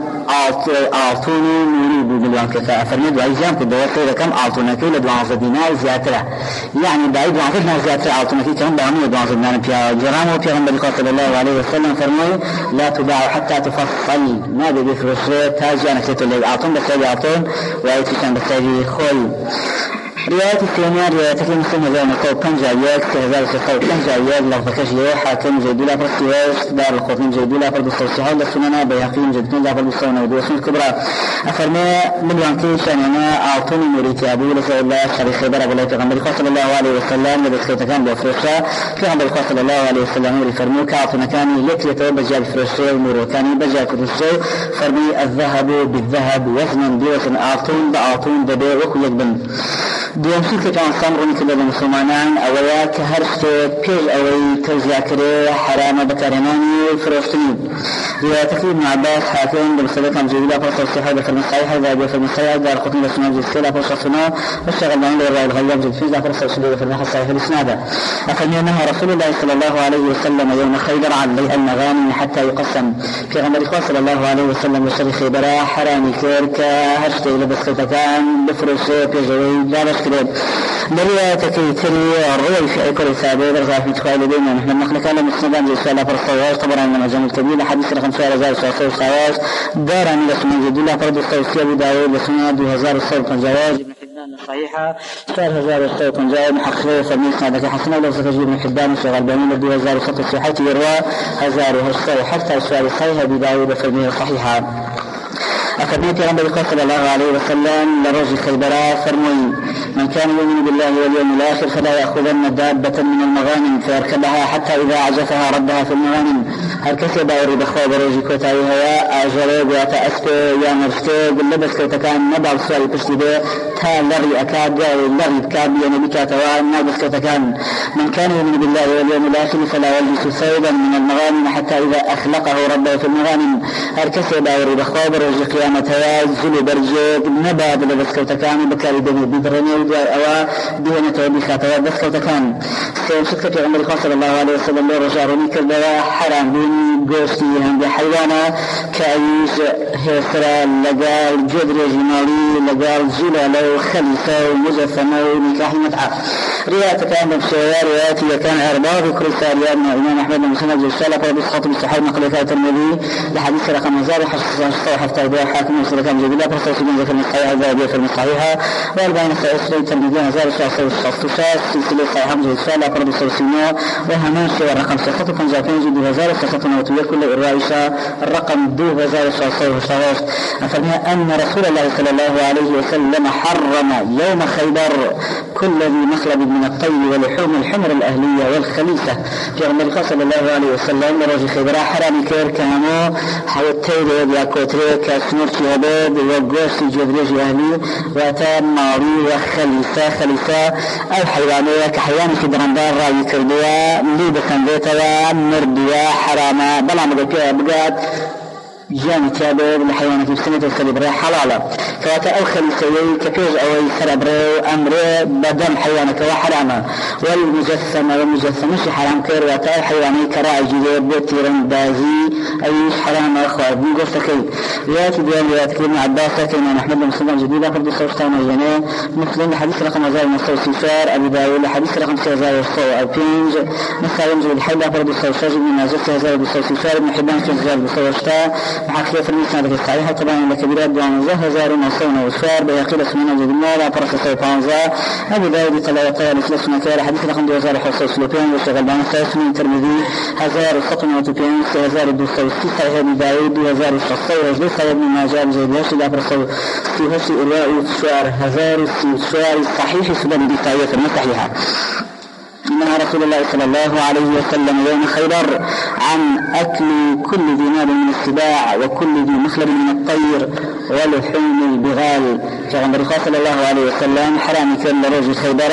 آتوني نريد مليان كيكا أفرمي دعيزان كدوات إذا كم آتونكي ل12 دينار زيادة يعني بعيد 12 دينار زيادة آتونكي كم بعمل 12 دينار جرام وبيغمبر صلى الله عليه وسلم فرمي لا تباع حتى تفصل ما بيفرش تاج أنا كنت اللي آتون بسيادي آتون وآيتي كان بسيادي خل رواية الثانية رواية مسلم هذا نقول بنجايات كهذا الخطاب بنجايات لفظ كشيء حاكم جدولة فرسيوس دار الخوفين جدولة فرد الصوصيحة لسننا بيقين جدولة فرد الصونا ودوسن الكبرى أفرمي مليون كيش أنا أعطوني مريتي أبو لسأل الله شريخ خبر أبو الله پیغمبر صلى الله عليه وسلم لبسكت كان بفرشة پیغمبر صلى الله عليه وسلم ورفرموك أعطونا كان لكلته بجال فرشة ومروكاني بجال فرشة فرمي الذهب بالذهب وزنا بوزن أعطون بأعطون دبي وكل يقبل دوام شيء كان صامرني كده المسلمانان أويا كهرشت بيل أوي تزاكري حرام بكرناني فروستني رواية ابن عباس حاكم بمسألة جيدة فرصة الصحة بفرم الصحيح إذا بفرم الصحيح دار قطن بسنان جلسة فرصة صنع والشغل بان للرأي الغياب جد فيزا فرصة الشديدة فرمها الصحيح الإسنادة أفرمي أنها رسول الله صلى الله عليه وسلم يوم خيبر عن بيع المغانم حتى يقسم في غمر إخوة صلى الله عليه وسلم وشري خيبرا حرامي كيرك هرشت لبس كتكان بفرشة بجوي جالش كده برواية كيتري الرؤي في أكل سابق رزاق في تخيل بيننا نحن نخلق على مستندان جيسا لا فرصواش طبعا لما جمع الكبير حديث رقم 2000 دار من لسمان جدولة فرد الصوصية بداية لسمان 2000 جواز ابن حبان الصحيحة 4000 جواز محققية فميسنا ذكي حسنا لو ستجيب ابن حبان الشغال بانين 2000 الصحيحة يروى 1000 حتى السؤال الصحيحة بداية بفرمية الصحيحة أخذني غنبري صلى الله عليه وسلم لرجل خيبرا فرمي من كان يؤمن بالله واليوم الآخر فلا يأخذن دابة من المغانم فيركبها حتى إذا عجفها ردها في المغانم هل كسب أوري بخوة برجي كوتايها يا أجرب يا تأسفي يا مرفتي قلبس كوتكان نبع السؤال بشتبه تا لغي أكاد لغي بكاب ينبي كاتوان نابس كوتكان من كان يؤمن بالله واليوم الآخر فلا يلبس سيدا من المغانم حتى إذا أخلقه ربه في المغانم هل كسب أوري بخوة برجي قيامتها زلو برجي نبع بلبس كوتكان بكاري دمي بدرني أو دهنة وبخاتها بس كوتكان سيمسك في عمر صلى الله عليه وسلم لو رجع رمي كالبوا حرام قوشتي هم بحيوانا كأيش هسرا لقال جدر جمالي لقال زلالة وخليفة ومزفمة ونكاح متعة رواية كان بمشايا رواياتي كان عرباء كل ساريان إمام أحمد بن مسلم الجسالة فرد الخطب الصحيح نقل الترمذي لحديث رقم 1616 حاكم وصل كان جديد لا فرصة سجن ذكر الصحيحة ذهبية في المصحيحة والبين سيسري الترمذي 1616 سلسلة صحيحة الجسالة فرد السلسلة وهمان سوى الرقم 6 كان جاكين جديد 1600 كل الرئيسة الرقم 2016 أفرمي أن رسول الله صلى الله عليه وسلم حرم يوم خيبر كل ذي مخلب من الطير ولحوم الحمر الأهلية والخليفة في النبي صلى الله عليه وسلم رجل خيبر حرام كير كانوا حيوتير ياكوتري كاسمور شهباب وقوس جبريج أهلي وتام ماري وخليفة أو حيوانية كحيوان في درندار رأي كردوا ليبة بيتوا مردوا حراما بلا مدكية بقات جاني تابع لحيوانات السنة والسلبرة حلالة فواتا أو خليسيي كفيج أو سلبرة أمره بدم حيوانك وحرامة والمجثمة حرام كير واتا حيواني كراعي جديد بيتيران بازي أيش حرام أخوة بنقول سكي رياتي بيان رياتي كلمة عباسة كلمة محمد بن مسلم جديدة فرد الصوفتان وجنين مثل حديث رقم 1900 أبي داود حديث رقم 6000 أو بينج مثل ينزل الحيدة فرد الصوفتان ابن نازل 6000 ابن حبان 6000 حكي في المسند الصحيح طبعا لكبيرات دوان زهزار ونصون وشار بيقيل اسمنا جدنا لا برس سيطانزا أبي داود تلاوطا لثلاث مكار حديث رقم 2560 وشغل بان سيسمين ترمذي 1600 1206 صحيح أبي داود 2600 رجل صحيح ابن ماجه بزيدهاش لا برس سيهشي إرواء وشار 1000 صحيح سبب بطاية المصحيحة إنها رسول الله صلى الله عليه وسلم يوم خيبر عن أكل كل ذي مال من السباع وكل ذي مخلب من الطير ولحوم البغال فغمر صلى الله عليه وسلم حرام كل رجل خيبر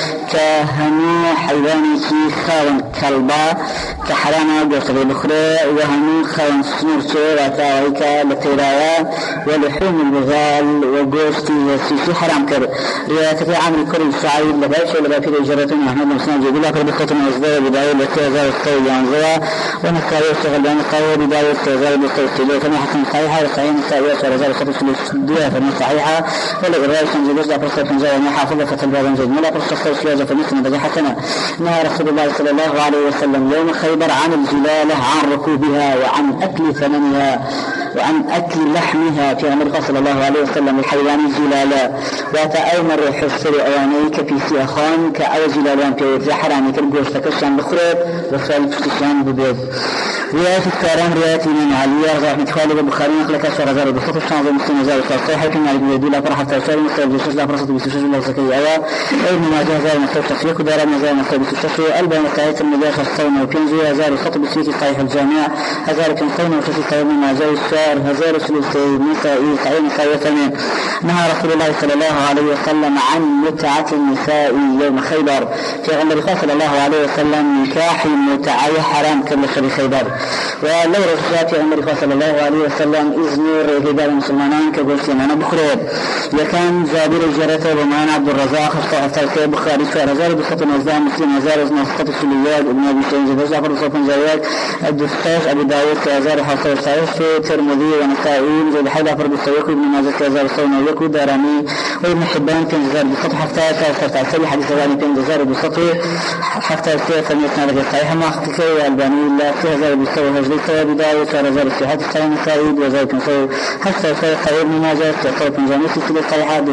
كهنو حيواني خاون كلبا كحرام قوصر الأخرى وهنو خاون سنور شورة ويكا لترايا ولحوم البغال وقوستي وسيسي حرام كر رواية عمري كل سعيد لبايش ولبايش الجرة محمد مسلم جديد أخر بخطة مزدوية بداية لتوزار الصوي ينزوى ونكاية شغل بان قوة بداية توزار بالصوي كما حسن صحيحة وصحيح نسائية ورزار الخطة السدوية فمن صحيحة والإغراء شنجدوش لا فرصة فنجاوة محافظة فتلباب جيد ملا فرصة الصوي شوازة فمثل بجي حسنة نهى رسول الله صلى الله عليه وسلم يوم خيبر عن الجلالة عن ركوبها وعن أكل ثمنها وعن أكل لحمها في أمر صلى الله عليه وسلم الحيوان الجلالة وتأمر حسر أوانيك في سياخان كأو جلالان في حرامي كالجوش تكشان بخرب وصال تكشان ببيض رواية الكاران رواية من عليا رضا أحمد خالد البخاري نقل كسر غزار بخطة الشانظ المسلم زار الصحيح حكم على بيدي لا فرحة تأشار مستوى الجسوس لا فرصة بسوشش الله سكي أيا ابن ماجه زار مستوى تخليق ودارا مزار مستوى بسوشش ألبا مستوى المداخ الصوم وكنزي هزار الخطب بسيتي صحيح الجامع هزار كنصين وشسي صحيح من ماجه الشار هزار سلسي نسائي صحيح نسائي ثمين نهى رسول الله صلى الله عليه وسلم عن متعة النساء يوم خيبر في غمر صلى الله عليه وسلم نكاح متعة حرام كل خير خيبر ولو رسولات عمر صلى الله عليه وسلم إزمير هدال المسلمانان كبسيمان بخريب يكان جابر الجرثة ومان عبد الرزاق خصوصا بخاري فرزال بخط نزام مسلم هزار اسمه خط السليات ابن أبي سعيد جعفر صوت زياد الدستاش أبي داود كازار حصر صحيح ترمذي ونسائي زي بحيدة فرد السويق ابن ماجه كازار صونا يكو دارمي وابن حبان كان جزار بخط حفتة كازار حديث غاني كان جزار بخط حفتة فميتنا لك صحيح ما اختكي والباني الله كازار بسوى هجري سوى بداية ورزار السيحات السلام سعيد وزار كنسو حتى خير مماجة تعطوك من جانب سلسلة صحيحة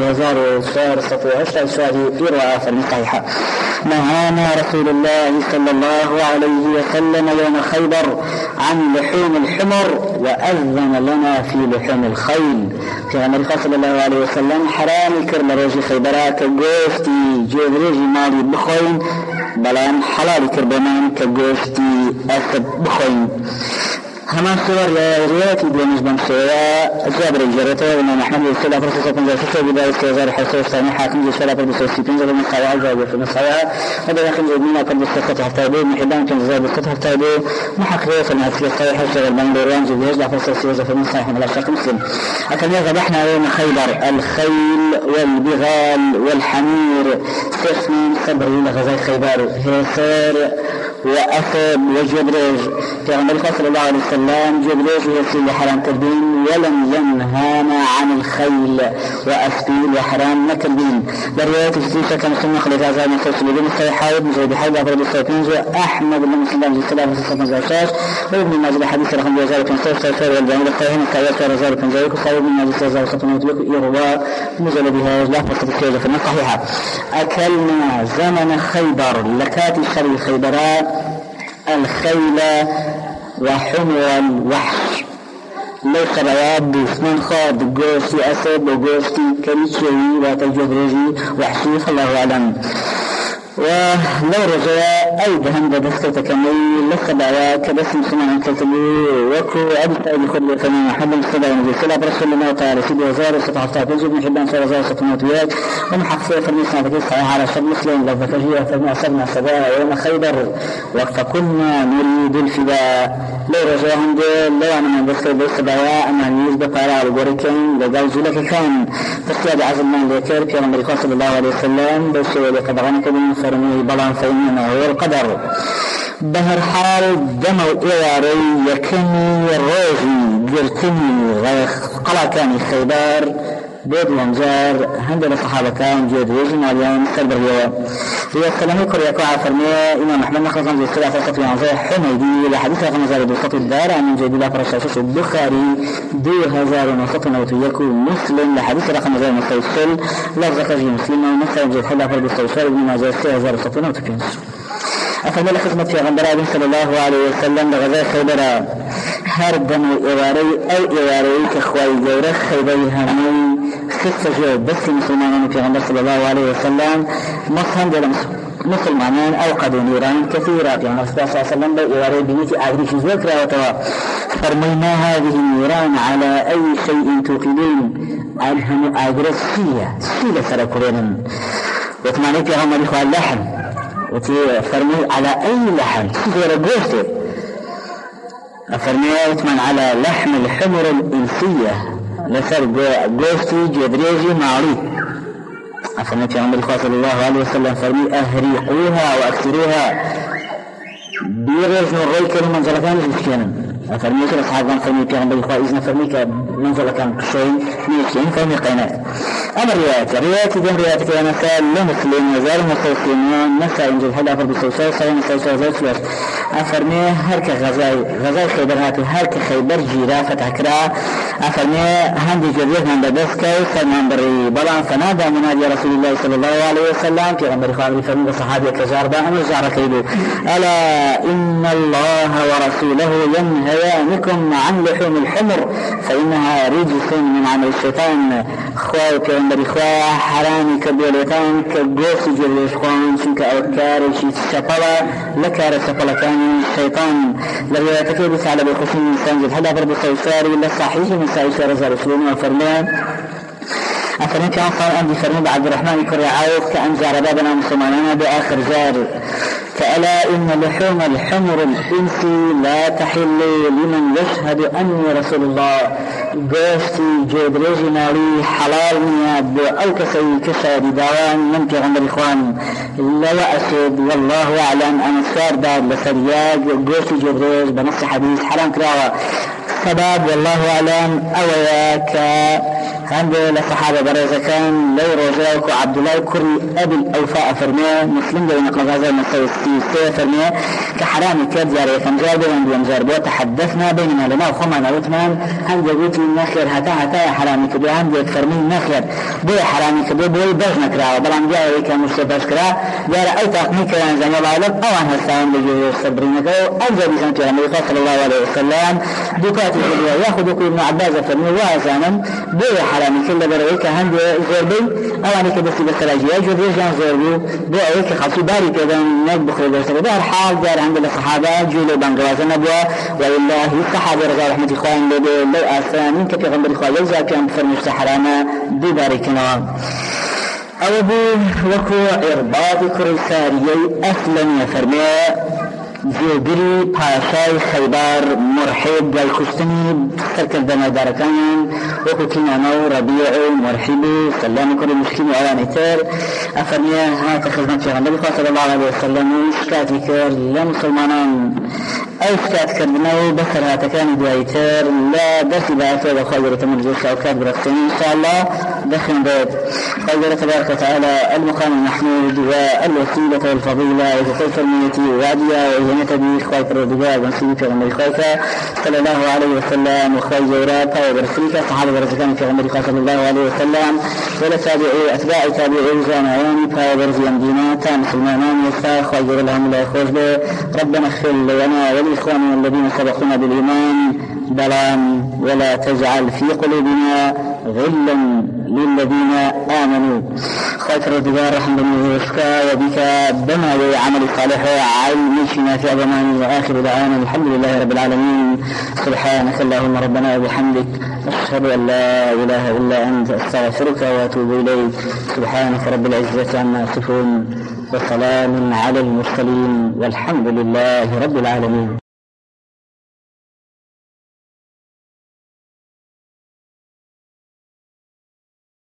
2016 شوادي إرواء فرمي صحيحة نهانا رسول الله صلى الله عليه وسلم يوم خيبر عن لحوم الحمر وأذن لنا في لحوم الخيل في غمر صلى الله عليه وسلم حرام كرم روجي خيبرات كجوفتي جوفريجي مالي بخوين بلان حلال كربمان كجوفتي أسد بخوين همان صور روايات دونش بمسوية جابر الجرته وإمام أحمد السلام فرصة تنزل بداية كزار حسوس ثاني حاكم جسالة فرصة تنزل من قواعد زاوية في مصايا هذا يخرج جميلة قد السكة حفتايدو محبان كان زاوية السكة حفتايدو محققية فالنهاتية الصحيحة شغل بان دوران جبهاج لا فرصة سيوزة في مصايح من الأشياء مسلم أكد ذبحنا يوم خيبر الخيل والبغال والحمير 6 من 70 غزاة خيبر هيسار وأسد وجبريج. في عمر صلى الله عليه وسلم جبريج يسير حرام كردين ولم ينهانا عن الخيل وأسبيل وحرام نكردين. برواية السيسة كان سنة خليفة زي ما تسلبين الصيحة مجرد حيدة فرد السيطنز أحمد بن مسلم جل سلام في السلام زاشاش وابن ماجد حديث رقم 2005 والجامل الصحيح كايات رزار كنزايك وصايب من ماجد سيزار خطمات يروى نزل بها لا فرصة السيدة في الصحيحة. أكلنا زمن خيبر لكات شر خيبراء الخيل وحمر الوحش ليس بياد بسنان خاد قوستي أسد وقوستي كريتشوي وتجبرجي وحشي الله أعلم. ولو رجاء أيضا بدست تكمل لسبعا كبسم سمعا كتبه وكو أبتا بخد فمن حد السبع ونزل سلع برسول الله تعالى سيدي وزار ستحفظ تنزل من حبان سوى وزار ستموتيات ومحقصية فرميسنا فكيسها على شر مسلم لو ذكرهي فرمي أصبنا سباء يوم خيبر فكنا نريد الفداء. لو رجاء هم دول لو أنا من بسكي بسبعا أما نيز بقارع الغوريكين لقال زولك كان تستياد عزل من ذكر في رمضي صلى الله عليه وسلم بسوى لقبغانك من فرمي بلان فإنما هو القدر. بهر حال دمو إياري يكني روزي جرتني قلع كان خيبار بيد وانجار هندل الصحابة كان جيد ويجن واليوم سلبر هي السلامي كوريا كوعة فرمية إمام أحمد نخلصا زي السلاح فلسطي عن زي حميدي لحديث رقم زار بالخط الدار عن جيد الله فرشاشش البخاري 2000 مسلم لحديث رقم زار مستوصل لفظ خرجي مسلم ومسلم جيد حلا فرد السوشار ابن ماجه 6095. أفضل خدمة في غنبراء صلى الله عليه وسلم لغزاء خيبرا هردم إواري أي إواري كخواي جورة خيبري همي خصة جو بس مسلمان في غنبراء صلى الله عليه وسلم مصهم دل مسلمان أوقدوا نيران كثيرة في غنبراء صلى الله عليه وسلم بإواري بنيتي أغريش ذكرى وتوا فرمينا هذه النيران على أي شيء توقدون عنهم أغرسية سيلة سركورين وتماني في غنبراء إخوة اللحم فرمي على أي لحم غير قوسته فرمي يتمن على لحم الحمر الإنسية لسر قوستي جدريجي معروف. فرمي في عمر صلى الله عليه وسلم فرمي أهريحوها وأكسروها بيغرز الرأي كلمة زلكان المسكين. فرمي كل أصحابان فرمي في عمر إذن فرمي كمنزل كان شيء ميكين فرمي قينات. أما روايات دين روايات كان سال لمسلم وزار مستوصيين نسا إنجل حدا فرد السوسي سوين سوسي زي سلوش. أفرمي هرك غزاي خيبر هاتي هرك خيبر جيرا فتحكرا. أفرمي هندي جديد من بدسكي سلمان بري بلان فنادى منادي رسول الله صلى الله عليه وسلم في غمبر خالي فرمي بصحابي كجاربا أمر جارة كيدو ألا إن الله ورسوله ينهيانكم عن لحوم الحمر فإنها رجس من عمل الشيطان. خواي كغمبر خواي حرامي كبيرتان كجوس جريش خوان شنك أوكار شي سفلا لكار سفلا كان الشيطان لغاية تكيبس على بالخصوم الإنسان هذا فرد السوساري لصحيح من سائشة رزا رسولنا وفرمان. أفرمي كان صار عندي فرمي عبد الرحمن كري عاوف كأن جار بابنا مسلماننا بآخر جار فألا إن لحوم الحمر الإنسي لا تحل لمن يشهد أني رسول الله قوستي جدريجي ناري حلال نياب أو كسي كشاد داوان من غمر إخوان لا يأسد والله أعلم أن السار دار لسرياج قوستي جدريج بنص حديث حرام كراوة سباب والله أعلم أوياك عند الصحابة برزة كان لو رجاك عبد الله كري أبي الأوفاء فرميه مسلم بين قضاء المسوستي فرميه كحرامي كديار يفنجار بين ينجار تحدثنا بيننا لنا وخمنا وثمان عند قلت النخير هتا حرامي كبير عند فرمي النخير بي حرامي كبير بي بجنا كرا بلان جاء كمشتبش كرا جاء أي تقني كرا زي ما بعلم أو عن هالسلام بيجي صبرينك أنزل بسنة النبي صلى الله عليه وسلم دكاتي كبير يأخذ ابن عباس فرمي وازانا بي حرامي كل برويك هند زوربي أواني كبسي بسراجية جورجان زوربي بو أويك خاصو باري كذا نطبخ لبسك ده الحال دار عند الصحابة جولي بانقراز النبوة والله الصحابة رضا رحمة إخوان لو آسان كفي غنبر إخوان يوزا كان بفرمش حراما دي باري كنوان أو بو وكو إرباط كريساريي أسلم يفرمي جێگری پاشای خەیبار مرحب والکوشتنی سەرکردنە دارەکانیان وەکو کینانە و ڕەبیع و مرحب و سەلام و کوڕی مسکین و ئەوانەی تر ئەفەرمێ هاتە خزمەت پێغەمبەری خوا صلی الله علیه وسلم و شکاتی کرد لە مسلمانان ئەو شکاتکردنە و بەسەرهاتەکانی دواییتر لە دەرسی داهاتوە بە خوا گەورەتە مەرجێ شاوکات بڕەخسێنی ئینشاءالله دەخوێنرێت خوا گەورە تبارك وتعالى المقام المحمود والوسيلة والفضيلة وكيف فرميتي وعديا وإذنة بي خواهي فرودقاء ونسيبي في غمري خواهيك صلى الله عليه وسلم وخواهي جوراتا وبرسلك صحابة برزقان في غمري صلى الله عليه وسلم ولا تابعي أتباع تابعي زانعاني فهي برزيان ديناتا مسلمانان يسا خواهي جورا لهم الله يخوش به ربنا اغفر لنا ولإخواننا الذين سبقونا بالإيمان بلان ولا تجعل في قلوبنا غلا للذين آمنوا خير الرجال رحمة الله وشكا وبك بما عمل صالح عيشنا في أضمان وآخر دعوانا الحمد لله رب العالمين سبحانك اللهم ربنا وبحمدك أشهد أن لا إله إلا أنت أستغفرك وأتوب إليك سبحانك رب العزة عما يصفون وسلام على المرسلين والحمد لله رب العالمين.